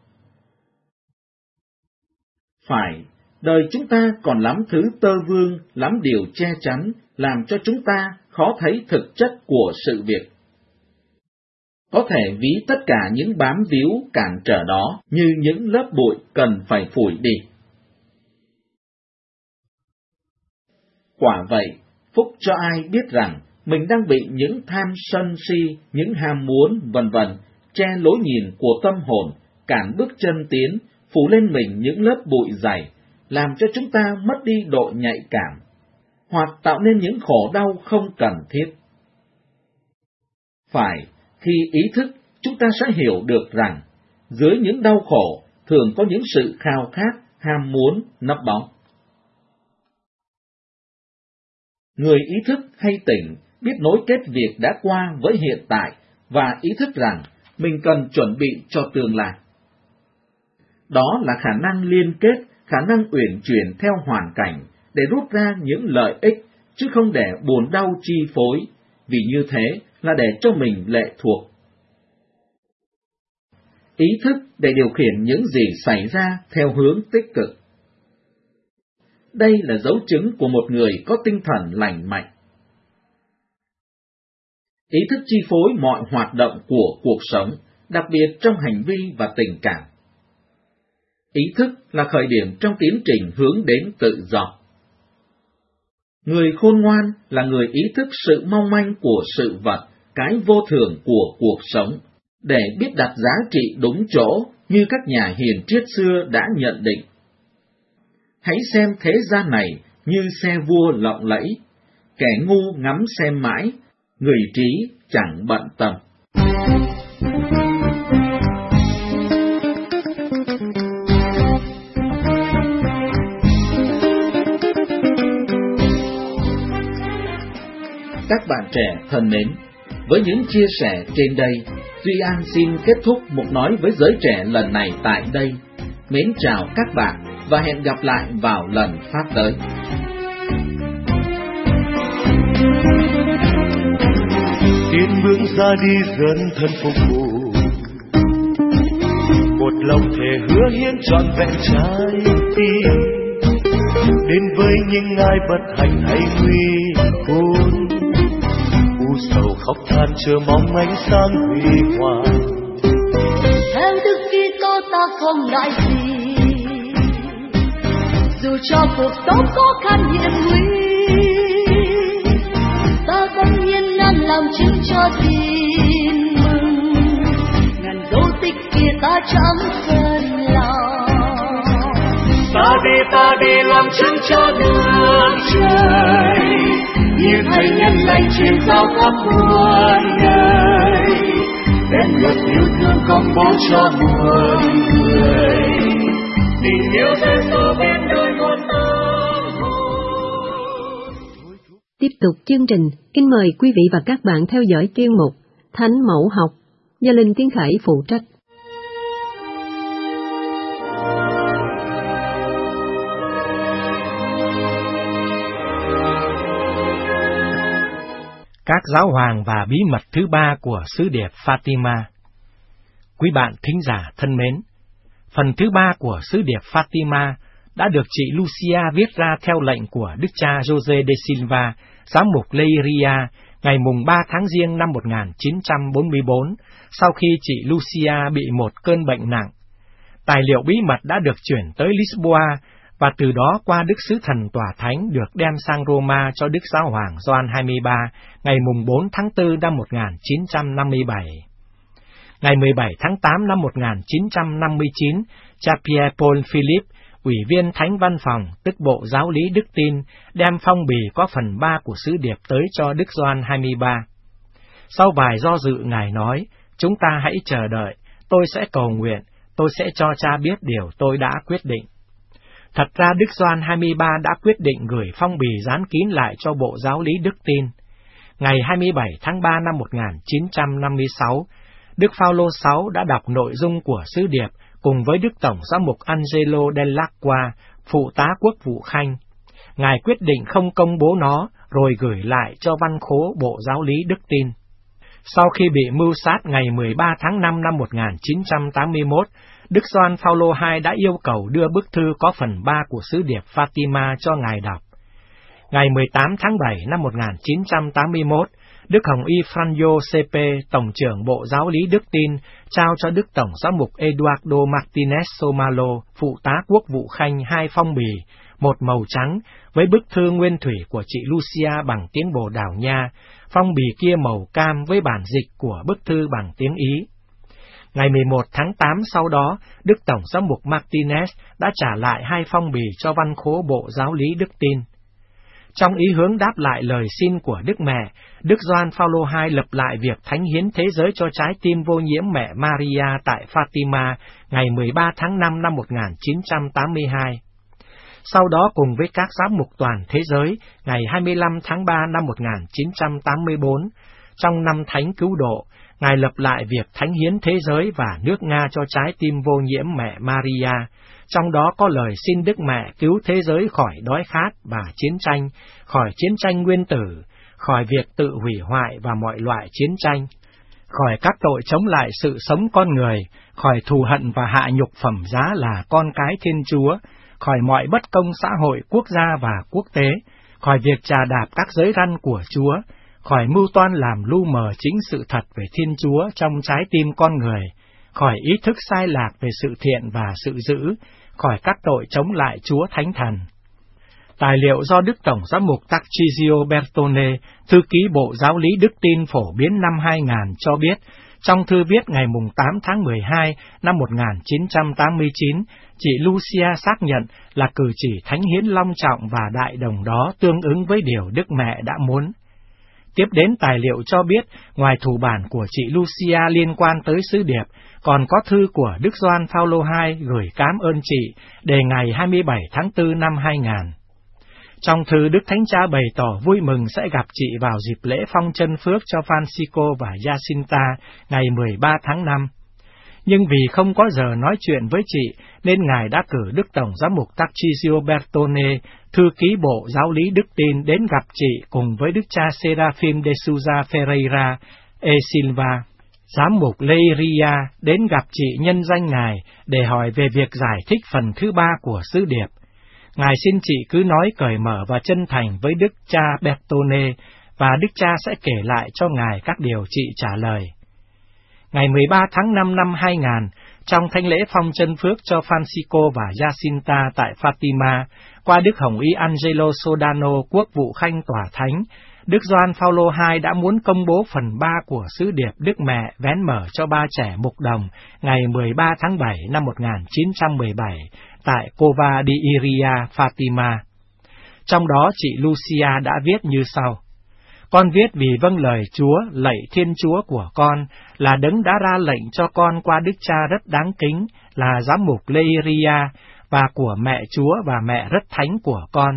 Phải, đời chúng ta còn lắm thứ tơ vương, lắm điều che chắn, làm cho chúng ta khó thấy thực chất của sự việc. Có thể ví tất cả những bám víu cản trở đó như những lớp bụi cần phải phủi đi. Quả vậy, phúc cho ai biết rằng mình đang bị những tham sân si, những ham muốn, vân vân che lối nhìn của tâm hồn, cản bước chân tiến, phủ lên mình những lớp bụi dày, làm cho chúng ta mất đi độ nhạy cảm, hoặc tạo nên những khổ đau không cần thiết. Phải, khi ý thức, chúng ta sẽ hiểu được rằng, dưới những đau khổ, thường có những sự khao khát, ham muốn, nấp bóng. Người ý thức hay tỉnh, biết nối kết việc đã qua với hiện tại, và ý thức rằng mình cần chuẩn bị cho tương lai. Đó là khả năng liên kết, khả năng uyển chuyển theo hoàn cảnh, để rút ra những lợi ích, chứ không để buồn đau chi phối, vì như thế là để cho mình lệ thuộc. Ý thức để điều khiển những gì xảy ra theo hướng tích cực. Đây là dấu chứng của một người có tinh thần lành mạnh. Ý thức chi phối mọi hoạt động của cuộc sống, đặc biệt trong hành vi và tình cảm. Ý thức là khởi điểm trong tiến trình hướng đến tự do. Người khôn ngoan là người ý thức sự mong manh của sự vật, cái vô thường của cuộc sống, để biết đặt giá trị đúng chỗ như các nhà hiền triết xưa đã nhận định. Hãy xem thế gian này như xe vua lộng lẫy, kẻ ngu ngắm xem mãi, người trí chẳng bận tâm. Các bạn trẻ thân mến, với những chia sẻ trên đây, Duy An xin kết thúc mục nói với giới trẻ lần này tại đây. Mến chào các bạn và hẹn gặp lại vào lần phát tới. Tiến bước ra đi dần thân phục vụ, một lòng thề hứa hiến trọn vẹn trái tim, đến với những ai bất hạnh hay nguy khốn, u sầu khóc than chờ mong ánh sáng huy hoàng. Theo Đức Kitô ta không ngại gì, dù cho cuộc sống khó khăn hiểm nguy, ta vẫn hiên ngang làm chứng cho tin mừng. Ngàn dấu tích kia ta chẳng quên lòng. Ta đi ta đi làm chứng cho nước trời, như thầy nhân lành truyền giao khắp muôn đời, đem luật yêu thương công bố cho muôn người. Tình yêu Giêsu bên đời con tâm hồn. Tiếp tục chương trình, kính mời quý vị và các bạn theo dõi chuyên mục Thánh Mẫu Học do Linh Tiến Khải phụ trách. Các giáo hoàng và bí mật thứ ba của sứ điệp Fatima. Quý bạn thính giả thân mến, phần thứ ba của sứ điệp Fatima đã được chị Lucia viết ra theo lệnh của Đức cha Jose de Silva, giám mục Leiria, ngày mùng ba tháng Giêng năm một nghìn chín trăm bốn mươi bốn, sau khi chị Lucia bị một cơn bệnh nặng. Tài liệu bí mật đã được chuyển tới Lisboa, và từ đó qua Đức Sứ Thần Tòa Thánh được đem sang Roma cho Đức Giáo hoàng Gioan hai mươi ba, ngày mùng bốn tháng tư năm một nghìn chín trăm năm mươi bảy. Ngày mười bảy tháng tám năm một nghìn chín trăm năm mươi chín, cha Pierre Paul Philippe, Ủy viên Thánh Văn phòng, tức Bộ Giáo lý Đức Tin, đem phong bì có phần ba của sứ điệp tới cho Đức Gioan hai mươi ba. Sau vài do dự, Ngài nói, chúng ta hãy chờ đợi, tôi sẽ cầu nguyện, tôi sẽ cho cha biết điều tôi đã quyết định. Thật ra Đức Gioan hai mươi ba đã quyết định gửi phong bì dán kín lại cho Bộ Giáo lý Đức Tin. Ngày hai mươi bảy tháng ba năm một nghìn chín trăm năm mươi sáu, Đức Phaolô thứ sáu đã đọc nội dung của sứ điệp cùng với Đức Tổng giám mục Angelo Dell'Acqua, phụ tá quốc vụ Khanh. Ngài quyết định không công bố nó, rồi gửi lại cho văn khố Bộ Giáo lý Đức Tin. Sau khi bị mưu sát ngày mười ba tháng năm năm một nghìn chín trăm tám mươi mốt, Đức Gioan Phaolô đệ nhị đã yêu cầu đưa bức thư có phần ba của sứ điệp Fatima cho Ngài đọc. Ngày mười tám tháng bảy năm một nghìn chín trăm tám mươi mốt, Đức Hồng Y Franjo xê pê, Tổng trưởng Bộ Giáo lý Đức Tin, trao cho Đức Tổng giám mục Eduardo Martinez Somalo, Phụ tá Quốc vụ Khanh hai phong bì, một màu trắng, với bức thư nguyên thủy của chị Lucia bằng tiếng Bồ Đào Nha, phong bì kia màu cam với bản dịch của bức thư bằng tiếng Ý. Ngày mười một tháng tám sau đó, Đức Tổng giám mục Martinez đã trả lại hai phong bì cho văn khố Bộ Giáo lý Đức Tin. Trong ý hướng đáp lại lời xin của Đức Mẹ, Đức Gioan Phaolô đệ nhị lập lại việc thánh hiến thế giới cho trái tim vô nhiễm mẹ Maria tại Fatima ngày mười ba tháng năm năm một nghìn chín trăm tám mươi hai. Sau đó cùng với các giám mục toàn thế giới, ngày hai mươi lăm tháng ba năm một nghìn chín trăm tám mươi bốn, trong năm Thánh Cứu Độ, Ngài lập lại việc thánh hiến thế giới và nước Nga cho trái tim vô nhiễm mẹ Maria, trong đó có lời xin Đức Mẹ cứu thế giới khỏi đói khát và chiến tranh, khỏi chiến tranh nguyên tử, khỏi việc tự hủy hoại và mọi loại chiến tranh, khỏi các tội chống lại sự sống con người, khỏi thù hận và hạ nhục phẩm giá là con cái Thiên Chúa, khỏi mọi bất công xã hội quốc gia và quốc tế, khỏi việc trà đạp các giới răn của Chúa, khỏi mưu toan làm lu mờ chính sự thật về Thiên Chúa trong trái tim con người, khỏi ý thức sai lạc về sự thiện và sự dữ, khỏi các tội chống lại Chúa Thánh Thần. Tài liệu do Đức Tổng giám mục Tarcisio Bertone, thư ký Bộ Giáo lý Đức Tin phổ biến năm hai nghìn cho biết, trong thư viết ngày tám tháng mười hai năm một nghìn chín trăm tám mươi chín, chị Lucia xác nhận là cử chỉ thánh hiến long trọng và đại đồng đó tương ứng với điều Đức Mẹ đã muốn. Tiếp đến tài liệu cho biết, ngoài thủ bản của chị Lucia liên quan tới sứ điệp, còn có thư của Đức Gioan Phaolô đệ nhị gửi cám ơn chị, đề ngày hai mươi bảy tháng tư năm hai nghìn. Trong thư, Đức Thánh Cha bày tỏ vui mừng sẽ gặp chị vào dịp lễ phong chân phước cho Francisco và Jacinta ngày mười ba tháng năm. Nhưng vì không có giờ nói chuyện với chị, nên Ngài đã cử Đức Tổng giám mục Tarcisio Bertone, thư ký Bộ Giáo lý Đức Tin, đến gặp chị cùng với Đức cha Seraphim de Souza Ferreira e Silva. Giám mục Leiria đến gặp chị nhân danh Ngài để hỏi về việc giải thích phần thứ ba của sứ điệp. Ngài xin chị cứ nói cởi mở và chân thành với Đức cha Bertone, và Đức cha sẽ kể lại cho Ngài các điều chị trả lời. Ngày mười ba tháng năm năm hai nghìn, trong thánh lễ phong chân phước cho Francisco và Jacinta tại Fatima, qua Đức Hồng Y Angelo Sodano, Quốc vụ Khanh Tòa Thánh, Đức Gioan Phaolô đệ nhị đã muốn công bố phần ba của sứ điệp Đức Mẹ vén mở cho ba trẻ mục đồng ngày mười ba tháng bảy năm một nghìn chín trăm mười bảy tại Cova di Iria, Fatima. Trong đó chị Lucia đã viết như sau: Con viết vì vâng lời Chúa, lạy Thiên Chúa của con, là đấng đã ra lệnh cho con qua Đức Cha rất đáng kính, là giám mục Leiria, và của mẹ Chúa và mẹ rất thánh của con.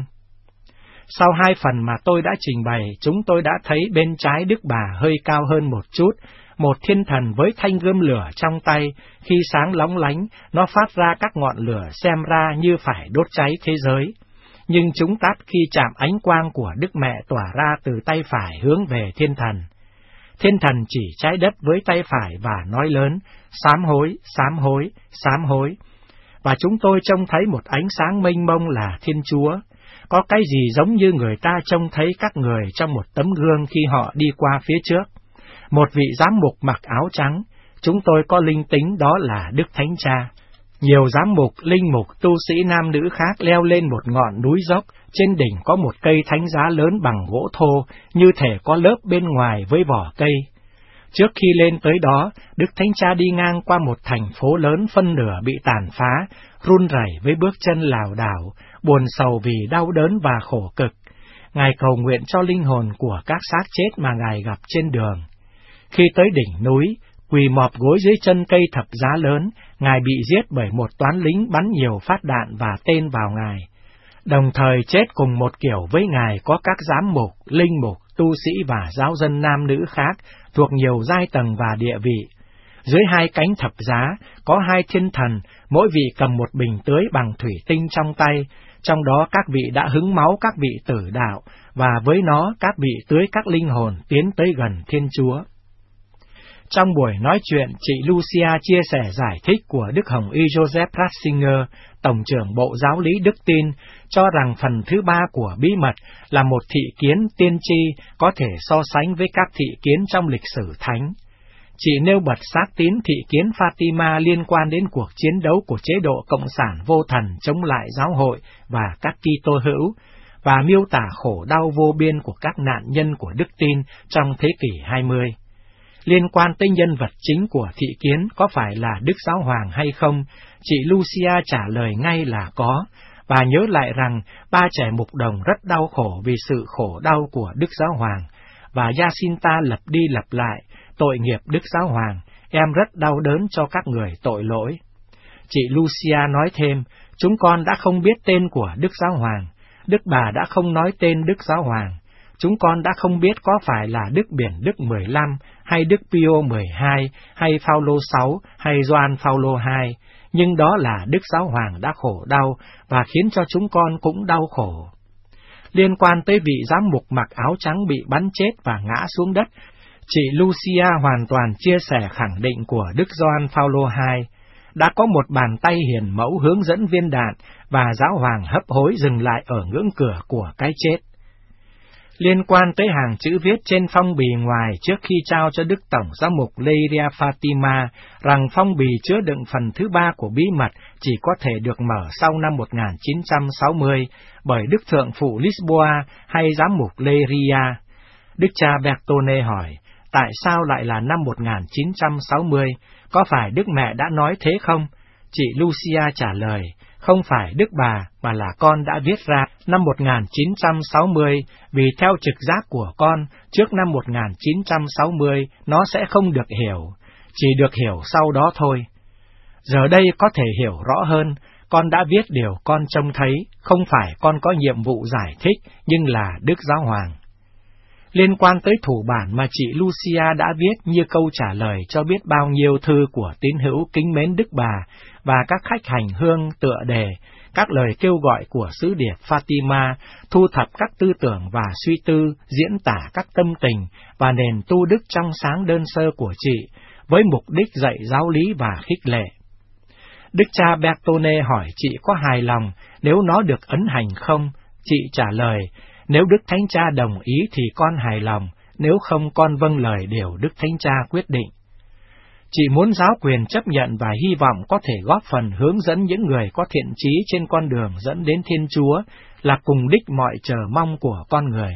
Sau hai phần mà tôi đã trình bày, chúng tôi đã thấy bên trái Đức Bà hơi cao hơn một chút, một thiên thần với thanh gươm lửa trong tay, khi sáng lóng lánh, nó phát ra các ngọn lửa xem ra như phải đốt cháy thế giới. Nhưng chúng tắt khi chạm ánh quang của Đức Mẹ tỏa ra từ tay phải hướng về thiên thần. Thiên thần chỉ trái đất với tay phải và nói lớn, sám hối, sám hối, sám hối. Và chúng tôi trông thấy một ánh sáng mênh mông là Thiên Chúa. Có cái gì giống như người ta trông thấy các người trong một tấm gương khi họ đi qua phía trước. Một vị giám mục mặc áo trắng, chúng tôi có linh tính đó là Đức Thánh Cha. Nhiều giám mục, linh mục, tu sĩ nam nữ khác leo lên một ngọn núi dốc, trên đỉnh có một cây thánh giá lớn bằng gỗ thô, như thể có lớp bên ngoài với vỏ cây. Trước khi lên tới đó, Đức Thánh Cha đi ngang qua một thành phố lớn phân nửa bị tàn phá, run rẩy với bước chân lảo đảo, buồn sầu vì đau đớn và khổ cực. Ngài cầu nguyện cho linh hồn của các xác chết mà Ngài gặp trên đường. Khi tới đỉnh núi, quỳ mọp gối dưới chân cây thập giá lớn, Ngài bị giết bởi một toán lính bắn nhiều phát đạn và tên vào Ngài. Đồng thời chết cùng một kiểu với Ngài có các giám mục, linh mục, tu sĩ và giáo dân nam nữ khác, thuộc nhiều giai tầng và địa vị. Dưới hai cánh thập giá có hai thiên thần, mỗi vị cầm một bình tưới bằng thủy tinh trong tay, trong đó các vị đã hứng máu các vị tử đạo, và với nó các vị tưới các linh hồn tiến tới gần Thiên Chúa. Trong buổi nói chuyện, chị Lucia chia sẻ giải thích của Đức Hồng Y Joseph Ratzinger, Tổng trưởng Bộ Giáo lý Đức Tin, cho rằng phần thứ ba của bí mật là một thị kiến tiên tri có thể so sánh với các thị kiến trong lịch sử thánh. Chị nêu bật xác tín thị kiến Fatima liên quan đến cuộc chiến đấu của chế độ Cộng sản vô thần chống lại giáo hội và các Kitô hữu, và miêu tả khổ đau vô biên của các nạn nhân của đức tin trong thế kỷ hai mươi. Liên quan tới nhân vật chính của thị kiến có phải là Đức Giáo Hoàng hay không, chị Lucia trả lời ngay là có, và nhớ lại rằng ba trẻ mục đồng rất đau khổ vì sự khổ đau của Đức Giáo Hoàng, và Jacinta lặp đi lặp lại, tội nghiệp Đức Giáo Hoàng, em rất đau đớn cho các người tội lỗi. Chị Lucia nói thêm, chúng con đã không biết tên của Đức Giáo Hoàng, Đức bà đã không nói tên Đức Giáo Hoàng, chúng con đã không biết có phải là Đức Biển Đức mười lăm, hay Đức Pio mười hai, hay Phaolô sáu, hay Gioan Phaolô hai, nhưng đó là Đức Giáo Hoàng đã khổ đau, và khiến cho chúng con cũng đau khổ. Liên quan tới vị giám mục mặc áo trắng bị bắn chết và ngã xuống đất, chị Lucia hoàn toàn chia sẻ khẳng định của Đức Gioan Phaolô hai. Đã có một bàn tay hiền mẫu hướng dẫn viên đạn, và Giáo Hoàng hấp hối dừng lại ở ngưỡng cửa của cái chết. Liên quan tới hàng chữ viết trên phong bì ngoài trước khi trao cho Đức Tổng Giám mục Leiria Fatima rằng phong bì chứa đựng phần thứ ba của bí mật chỉ có thể được mở sau năm một nghìn chín trăm sáu mươi bởi Đức Thượng phụ Lisboa hay Giám mục Leiria. Đức cha Bertone hỏi, tại sao lại là năm một nghìn chín trăm sáu mươi, có phải Đức Mẹ đã nói thế không? Chị Lucia trả lời, không phải Đức bà, mà là con đã viết ra năm một nghìn chín trăm sáu mươi, vì theo trực giác của con, trước năm một nghìn chín trăm sáu mươi, nó sẽ không được hiểu, chỉ được hiểu sau đó thôi. Giờ đây có thể hiểu rõ hơn, con đã viết điều con trông thấy, không phải con có nhiệm vụ giải thích, nhưng là Đức Giáo Hoàng. Liên quan tới thủ bản mà chị Lucia đã viết như câu trả lời cho biết bao nhiêu thư của tín hữu kính mến Đức bà và các khách hành hương tựa đề, các lời kêu gọi của sứ điệp Fatima, thu thập các tư tưởng và suy tư, diễn tả các tâm tình và nền tu đức trong sáng đơn sơ của chị, với mục đích dạy giáo lý và khích lệ. Đức cha Bertone hỏi chị có hài lòng nếu nó được ấn hành không? Chị trả lời, nếu Đức Thánh Cha đồng ý thì con hài lòng, nếu không con vâng lời điều Đức Thánh Cha quyết định. Chị muốn giáo quyền chấp nhận và hy vọng có thể góp phần hướng dẫn những người có thiện chí trên con đường dẫn đến Thiên Chúa, là cùng đích mọi chờ mong của con người.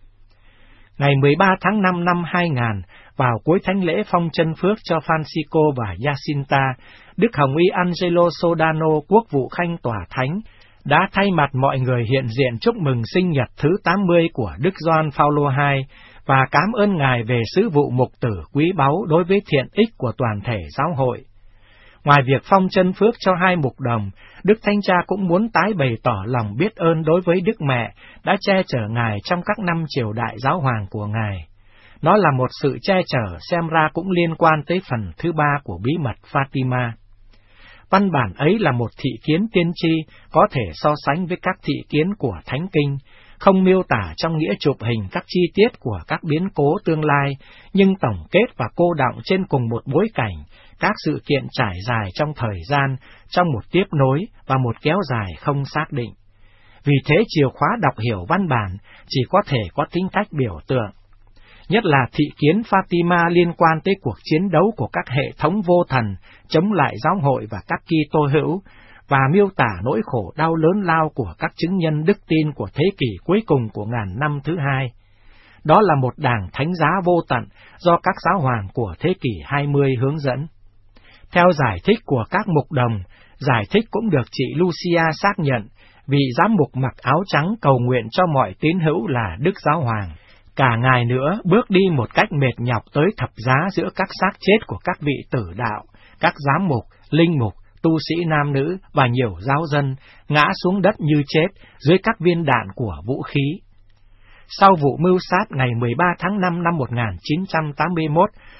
Ngày mười ba tháng năm năm hai nghìn, vào cuối thánh lễ phong chân phước cho Francisco và Jacinta, Đức Hồng Y Angelo Sodano, quốc vụ khanh tòa thánh, đã thay mặt mọi người hiện diện chúc mừng sinh nhật thứ tám mươi của Đức Gioan Phaolô hai và cảm ơn Ngài về sứ vụ mục tử quý báu đối với thiện ích của toàn thể giáo hội. Ngoài việc phong chân phước cho hai mục đồng, Đức Thánh Cha cũng muốn tái bày tỏ lòng biết ơn đối với Đức Mẹ đã che chở Ngài trong các năm triều đại giáo hoàng của Ngài. Nó là một sự che chở xem ra cũng liên quan tới phần thứ ba của bí mật Fatima. Văn bản ấy là một thị kiến tiên tri có thể so sánh với các thị kiến của Thánh Kinh, không miêu tả trong nghĩa chụp hình các chi tiết của các biến cố tương lai, nhưng tổng kết và cô đọng trên cùng một bối cảnh, các sự kiện trải dài trong thời gian, trong một tiếp nối và một kéo dài không xác định. Vì thế chìa khóa đọc hiểu văn bản chỉ có thể có tính cách biểu tượng. Nhất là thị kiến Fatima liên quan tới cuộc chiến đấu của các hệ thống vô thần chống lại giáo hội và các Kitô hữu, và miêu tả nỗi khổ đau lớn lao của các chứng nhân đức tin của thế kỷ cuối cùng của ngàn năm thứ hai. Đó là một đảng thánh giá vô tận do các giáo hoàng của thế kỷ hai mươi hướng dẫn. Theo giải thích của các mục đồng, giải thích cũng được chị Lucia xác nhận, vị giám mục mặc áo trắng cầu nguyện cho mọi tín hữu là Đức Giáo Hoàng. Cả Ngài nữa bước đi một cách mệt nhọc tới thập giá giữa các xác chết của các vị tử đạo, các giám mục, linh mục, tu sĩ nam nữ và nhiều giáo dân, ngã xuống đất như chết dưới các viên đạn của vũ khí. Sau vụ mưu sát ngày mười ba tháng năm năm một nghìn chín trăm tám mươi mốt,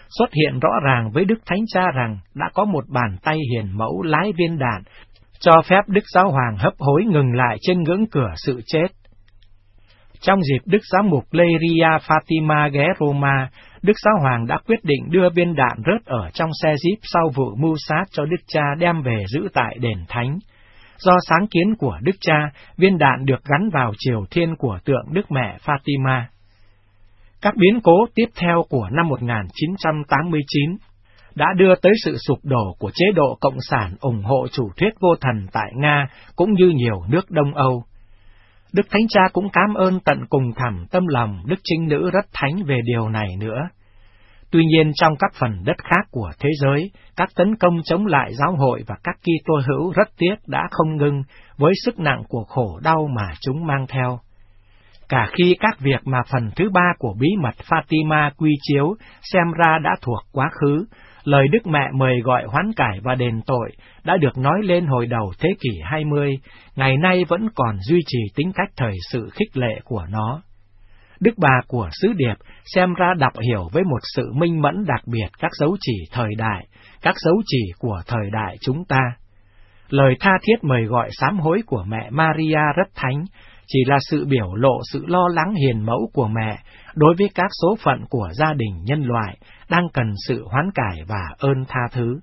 xuất hiện rõ ràng với Đức Thánh Cha rằng đã có một bàn tay hiền mẫu lái viên đạn, cho phép Đức Giáo Hoàng hấp hối ngừng lại trên ngưỡng cửa sự chết. Trong dịp Đức Giám mục Leria Fatima ghé Roma, Đức Giáo Hoàng đã quyết định đưa viên đạn rớt ở trong xe Jeep sau vụ mưu sát cho Đức Cha đem về giữ tại đền thánh. Do sáng kiến của Đức Cha, viên đạn được gắn vào triều thiên của tượng Đức Mẹ Fatima. Các biến cố tiếp theo của năm một nghìn chín trăm tám mươi chín đã đưa tới sự sụp đổ của chế độ Cộng sản ủng hộ chủ thuyết vô thần tại Nga cũng như nhiều nước Đông Âu. Đức Thánh Cha cũng cảm ơn tận cùng thẳm tâm lòng Đức Trinh Nữ rất thánh về điều này nữa. Tuy nhiên trong các phần đất khác của thế giới, các tấn công chống lại giáo hội và các Kitô hữu rất tiếc đã không ngưng với sức nặng của khổ đau mà chúng mang theo. Cả khi các việc mà phần thứ ba của bí mật Fatima quy chiếu xem ra đã thuộc quá khứ, lời Đức Mẹ mời gọi hoán cải và đền tội đã được nói lên hồi đầu thế kỷ hai mươi, ngày nay vẫn còn duy trì tính cách thời sự khích lệ của nó. Đức Bà của Sứ Điệp xem ra đọc hiểu với một sự minh mẫn đặc biệt các dấu chỉ thời đại, các dấu chỉ của thời đại chúng ta. Lời tha thiết mời gọi sám hối của mẹ Maria rất thánh chỉ là sự biểu lộ sự lo lắng hiền mẫu của mẹ đối với các số phận của gia đình nhân loại đang cần sự hoán cải và ơn tha thứ.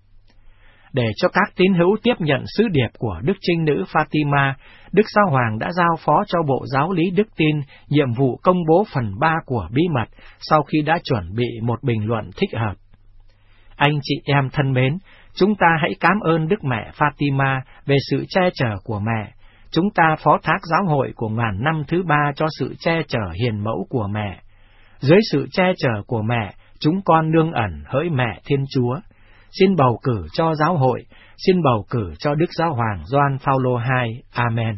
Để cho các tín hữu tiếp nhận sứ điệp của Đức Trinh Nữ Fatima, Đức Giáo Hoàng đã giao phó cho Bộ Giáo lý Đức Tin nhiệm vụ công bố phần ba của bí mật sau khi đã chuẩn bị một bình luận thích hợp. Anh chị em thân mến, chúng ta hãy cảm ơn Đức Mẹ Fatima về sự che chở của mẹ. Chúng ta phó thác giáo hội của ngàn năm thứ ba cho sự che chở hiền mẫu của mẹ. Dưới sự che chở của mẹ, chúng con nương ẩn hỡi mẹ Thiên Chúa. Xin bầu cử cho giáo hội, xin bầu cử cho Đức Giáo Hoàng Gioan Phaolô hai. Amen.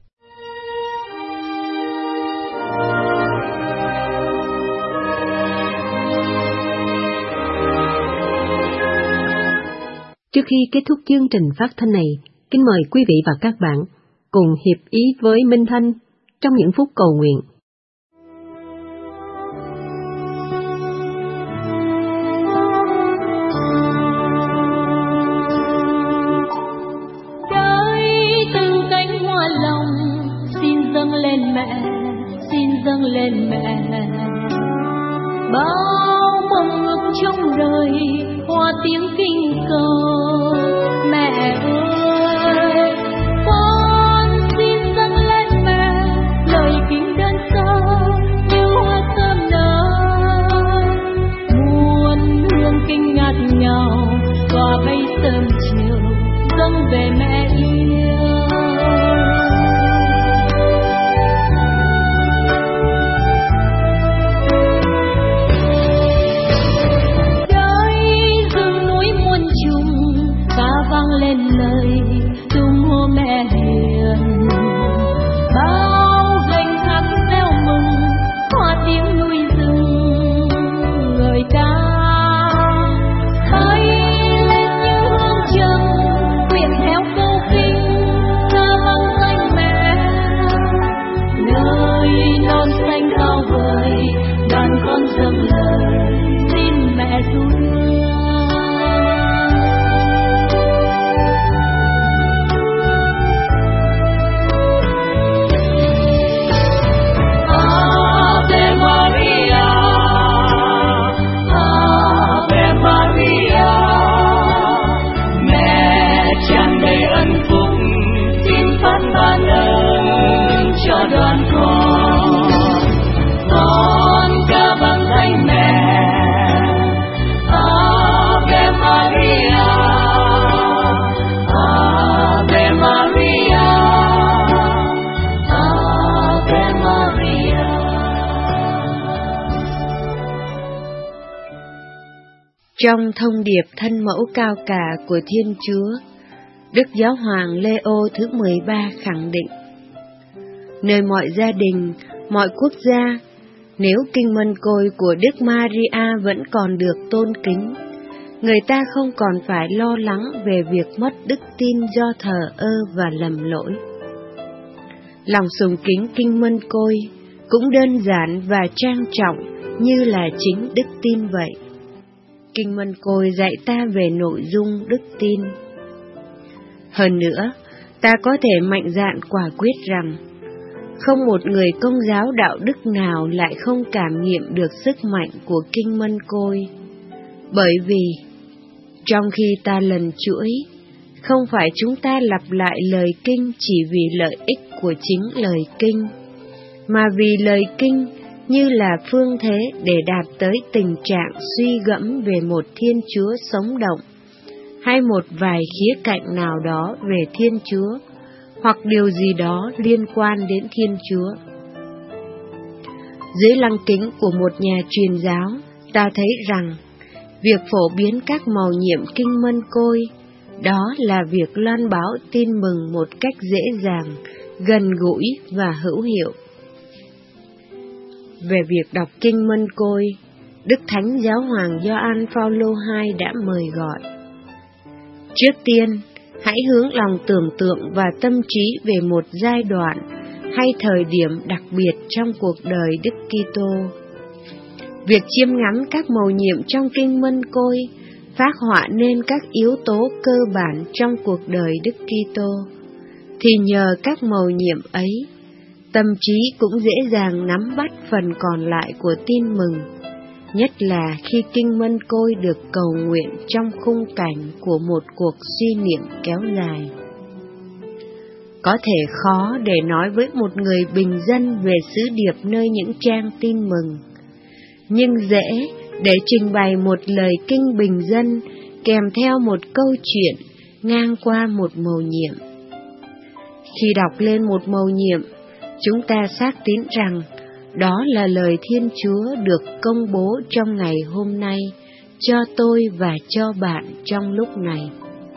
Trước khi kết thúc chương trình phát thanh này, kính mời quý vị và các bạn cùng hiệp ý với Minh Thanh trong những phút cầu nguyện. Dâng lên mẹ, bao mong ước trong đời hoa tiếng kinh cầu. Mẹ ơi, con xin dâng lên mẹ lời kính đơn sơ như hoa thơm nở, muôn hương kinh ngát ngào tỏa bay sớm chiều dâng về mẹ yêu. Lên lời tung hô mẹ hiền, bao gánh hát reo mừng hoa tiếng núi rừng người ca bay lên như hương trầm quyện theo câu kinh ca vang danh mẹ. Nơi non xanh cao vời đàn con dâng lời xin mẹ ru. Trong thông điệp thân mẫu cao cả của Thiên Chúa, Đức Giáo hoàng Leo thứ mười ba khẳng định: nơi mọi gia đình, mọi quốc gia, nếu kinh mân côi của Đức Maria vẫn còn được tôn kính, người ta không còn phải lo lắng về việc mất đức tin do thờ ơ và lầm lỗi. Lòng sùng kính kinh mân côi cũng đơn giản và trang trọng như là chính đức tin vậy. Kinh Mân Côi dạy ta về nội dung đức tin. Hơn nữa, ta có thể mạnh dạn quả quyết rằng, không một người Công giáo đạo đức nào lại không cảm nghiệm được sức mạnh của Kinh Mân Côi. Bởi vì, trong khi ta lần chuỗi, không phải chúng ta lặp lại lời kinh chỉ vì lợi ích của chính lời kinh, mà vì lời kinh như là phương thế để đạt tới tình trạng suy gẫm về một Thiên Chúa sống động, hay một vài khía cạnh nào đó về Thiên Chúa, hoặc điều gì đó liên quan đến Thiên Chúa. Dưới lăng kính của một nhà truyền giáo, ta thấy rằng, việc phổ biến các mầu nhiệm Kinh Mân Côi, đó là việc loan báo tin mừng một cách dễ dàng, gần gũi và hữu hiệu. Về việc đọc Kinh Mân Côi, Đức Thánh Giáo Hoàng Gioan Phaolô hai đã mời gọi. Trước tiên, hãy hướng lòng tưởng tượng và tâm trí về một giai đoạn hay thời điểm đặc biệt trong cuộc đời Đức Kitô. Việc chiêm ngắm các mầu nhiệm trong Kinh Mân Côi phác họa nên các yếu tố cơ bản trong cuộc đời Đức Kitô, thì nhờ các mầu nhiệm ấy, tâm trí cũng dễ dàng nắm bắt phần còn lại của tin mừng, nhất là khi Kinh Mân Côi được cầu nguyện trong khung cảnh của một cuộc suy niệm kéo dài. Có thể khó để nói với một người bình dân về sứ điệp nơi những trang tin mừng, nhưng dễ để trình bày một lời kinh bình dân kèm theo một câu chuyện ngang qua một mầu nhiệm. Khi đọc lên một mầu nhiệm, chúng ta xác tín rằng đó là lời Thiên Chúa được công bố trong ngày hôm nay cho tôi và cho bạn trong lúc này.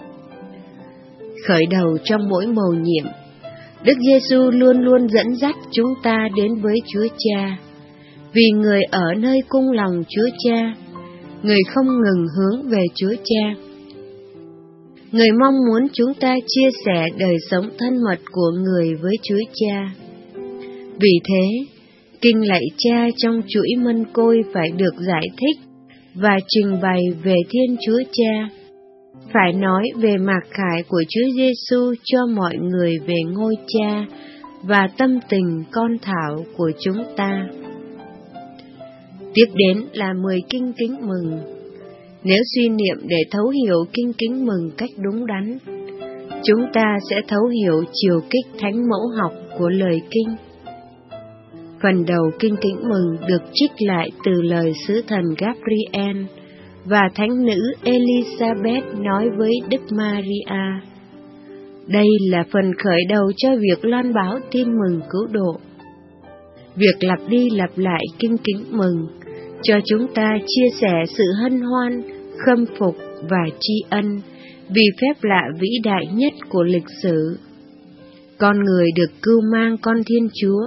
Khởi đầu trong mỗi mầu nhiệm, Đức Giêsu luôn luôn dẫn dắt chúng ta đến với Chúa Cha, vì người ở nơi cung lòng Chúa Cha, người không ngừng hướng về Chúa Cha. Người mong muốn chúng ta chia sẻ đời sống thân mật của người với Chúa Cha. Vì thế, Kinh Lạy Cha trong chuỗi Mân Côi phải được giải thích và trình bày về Thiên Chúa Cha, phải nói về mặc khải của Chúa Giêsu cho mọi người về ngôi Cha và tâm tình con thảo của chúng ta. Tiếp đến là mười kinh kính mừng. Nếu suy niệm để thấu hiểu kinh kính mừng cách đúng đắn, chúng ta sẽ thấu hiểu chiều kích thánh mẫu học của lời kinh. Phần đầu kinh kính mừng được trích lại từ lời sứ thần Gabriel và thánh nữ Elizabeth nói với Đức Maria. Đây là phần khởi đầu cho việc loan báo tin mừng cứu độ. Việc lặp đi lặp lại kinh kính mừng cho chúng ta chia sẻ sự hân hoan, khâm phục và tri ân vì phép lạ vĩ đại nhất của lịch sử. Con người được cưu mang con Thiên Chúa.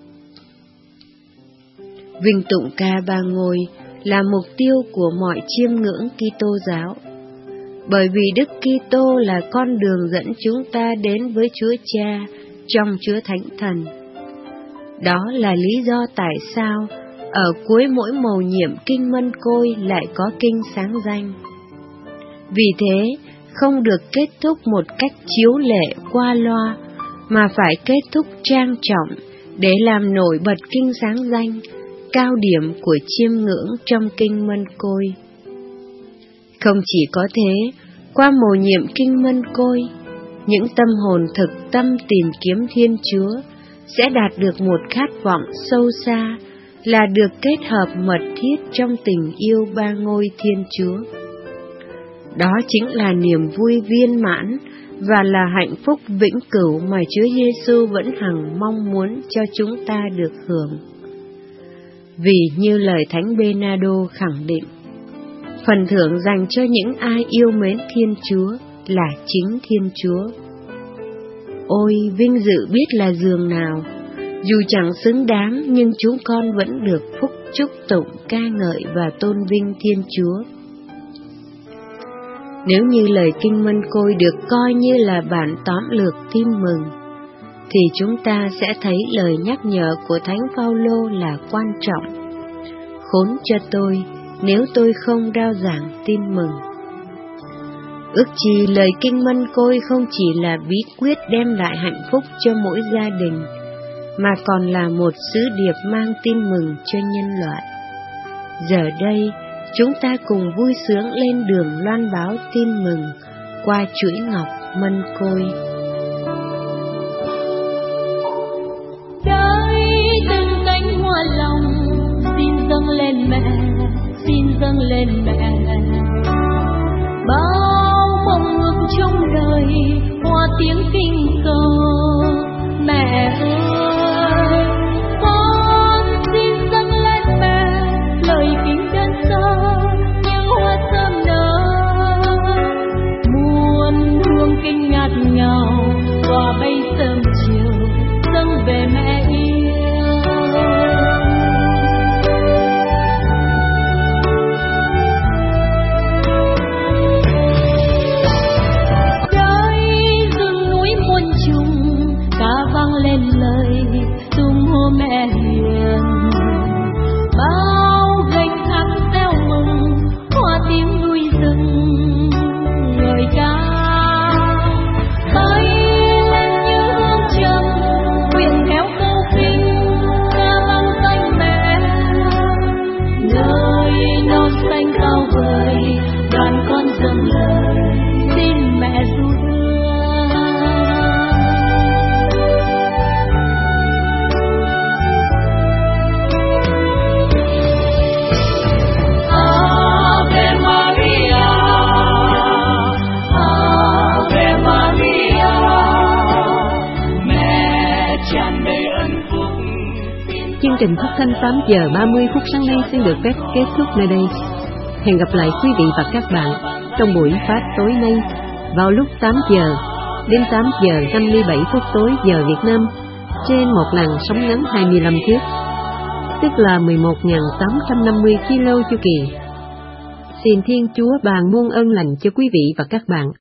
Vinh tụng ca ba ngôi là mục tiêu của mọi chiêm ngưỡng Kitô giáo, bởi vì Đức Kitô là con đường dẫn chúng ta đến với Chúa Cha trong Chúa Thánh Thần. Đó là lý do tại sao ở cuối mỗi mầu nhiệm Kinh Mân Côi lại có kinh sáng danh. Vì thế, không được kết thúc một cách chiếu lệ qua loa, mà phải kết thúc trang trọng để làm nổi bật kinh sáng danh, cao điểm của chiêm ngưỡng trong Kinh Mân Côi. Không chỉ có thế, qua mầu nhiệm Kinh Mân Côi, những tâm hồn thực tâm tìm kiếm Thiên Chúa sẽ đạt được một khát vọng sâu xa là được kết hợp mật thiết trong tình yêu ba ngôi Thiên Chúa. Đó chính là niềm vui viên mãn và là hạnh phúc vĩnh cửu mà Chúa Giêsu vẫn hằng mong muốn cho chúng ta được hưởng. Vì như lời Thánh Bernardo khẳng định, phần thưởng dành cho những ai yêu mến Thiên Chúa là chính Thiên Chúa. Ôi, vinh dự biết là giường nào, dù chẳng xứng đáng nhưng chúng con vẫn được phúc chúc tụng ca ngợi và tôn vinh Thiên Chúa. Nếu như lời Kinh Mân Côi được coi như là bản tóm lược tin mừng, thì chúng ta sẽ thấy lời nhắc nhở của Thánh Phaolô là quan trọng. Khốn cho tôi nếu tôi không rao giảng tin mừng. Ước chi lời kinh Mân Côi không chỉ là bí quyết đem lại hạnh phúc cho mỗi gia đình, mà còn là một sứ điệp mang tin mừng cho nhân loại. Giờ đây, chúng ta cùng vui sướng lên đường loan báo tin mừng qua chuỗi ngọc Mân Côi. Đây từng cánh hoa lòng xin dâng lên mẹ, xin dâng lên mẹ. Bao mong ước trong đời hoa tiếng kinh cầu mẹ ơi, con xin dâng lên mẹ lời kính đơn sơ như hoa thơm nở, muôn hương kinh ngạt ngào qua bay sớm chiều dâng về mẹ yêu. Lên lời tung hô mẹ hiền, bao gánh thác gieo mừng hoa tím núi rừng ngợi ca bay lên như hương trầm quyện kéo câu kinh ca vang danh mẹ, nơi non xanh cao vời đoàn con dâng lời xin mẹ ru Chương trình phát thanh tám giờ ba mươi phút sáng nay xin được phép kết thúc nơi đây. Hẹn gặp lại quý vị và các bạn trong buổi phát tối nay vào lúc tám giờ đến tám giờ năm mươi bảy phút tối giờ Việt Nam trên một làn sóng ngắn hai mươi lăm chiếc, tức là mười một nghìn tám trăm năm mươi ki lô chu kỳ. Xin Thiên Chúa ban muôn ơn lành cho quý vị và các bạn.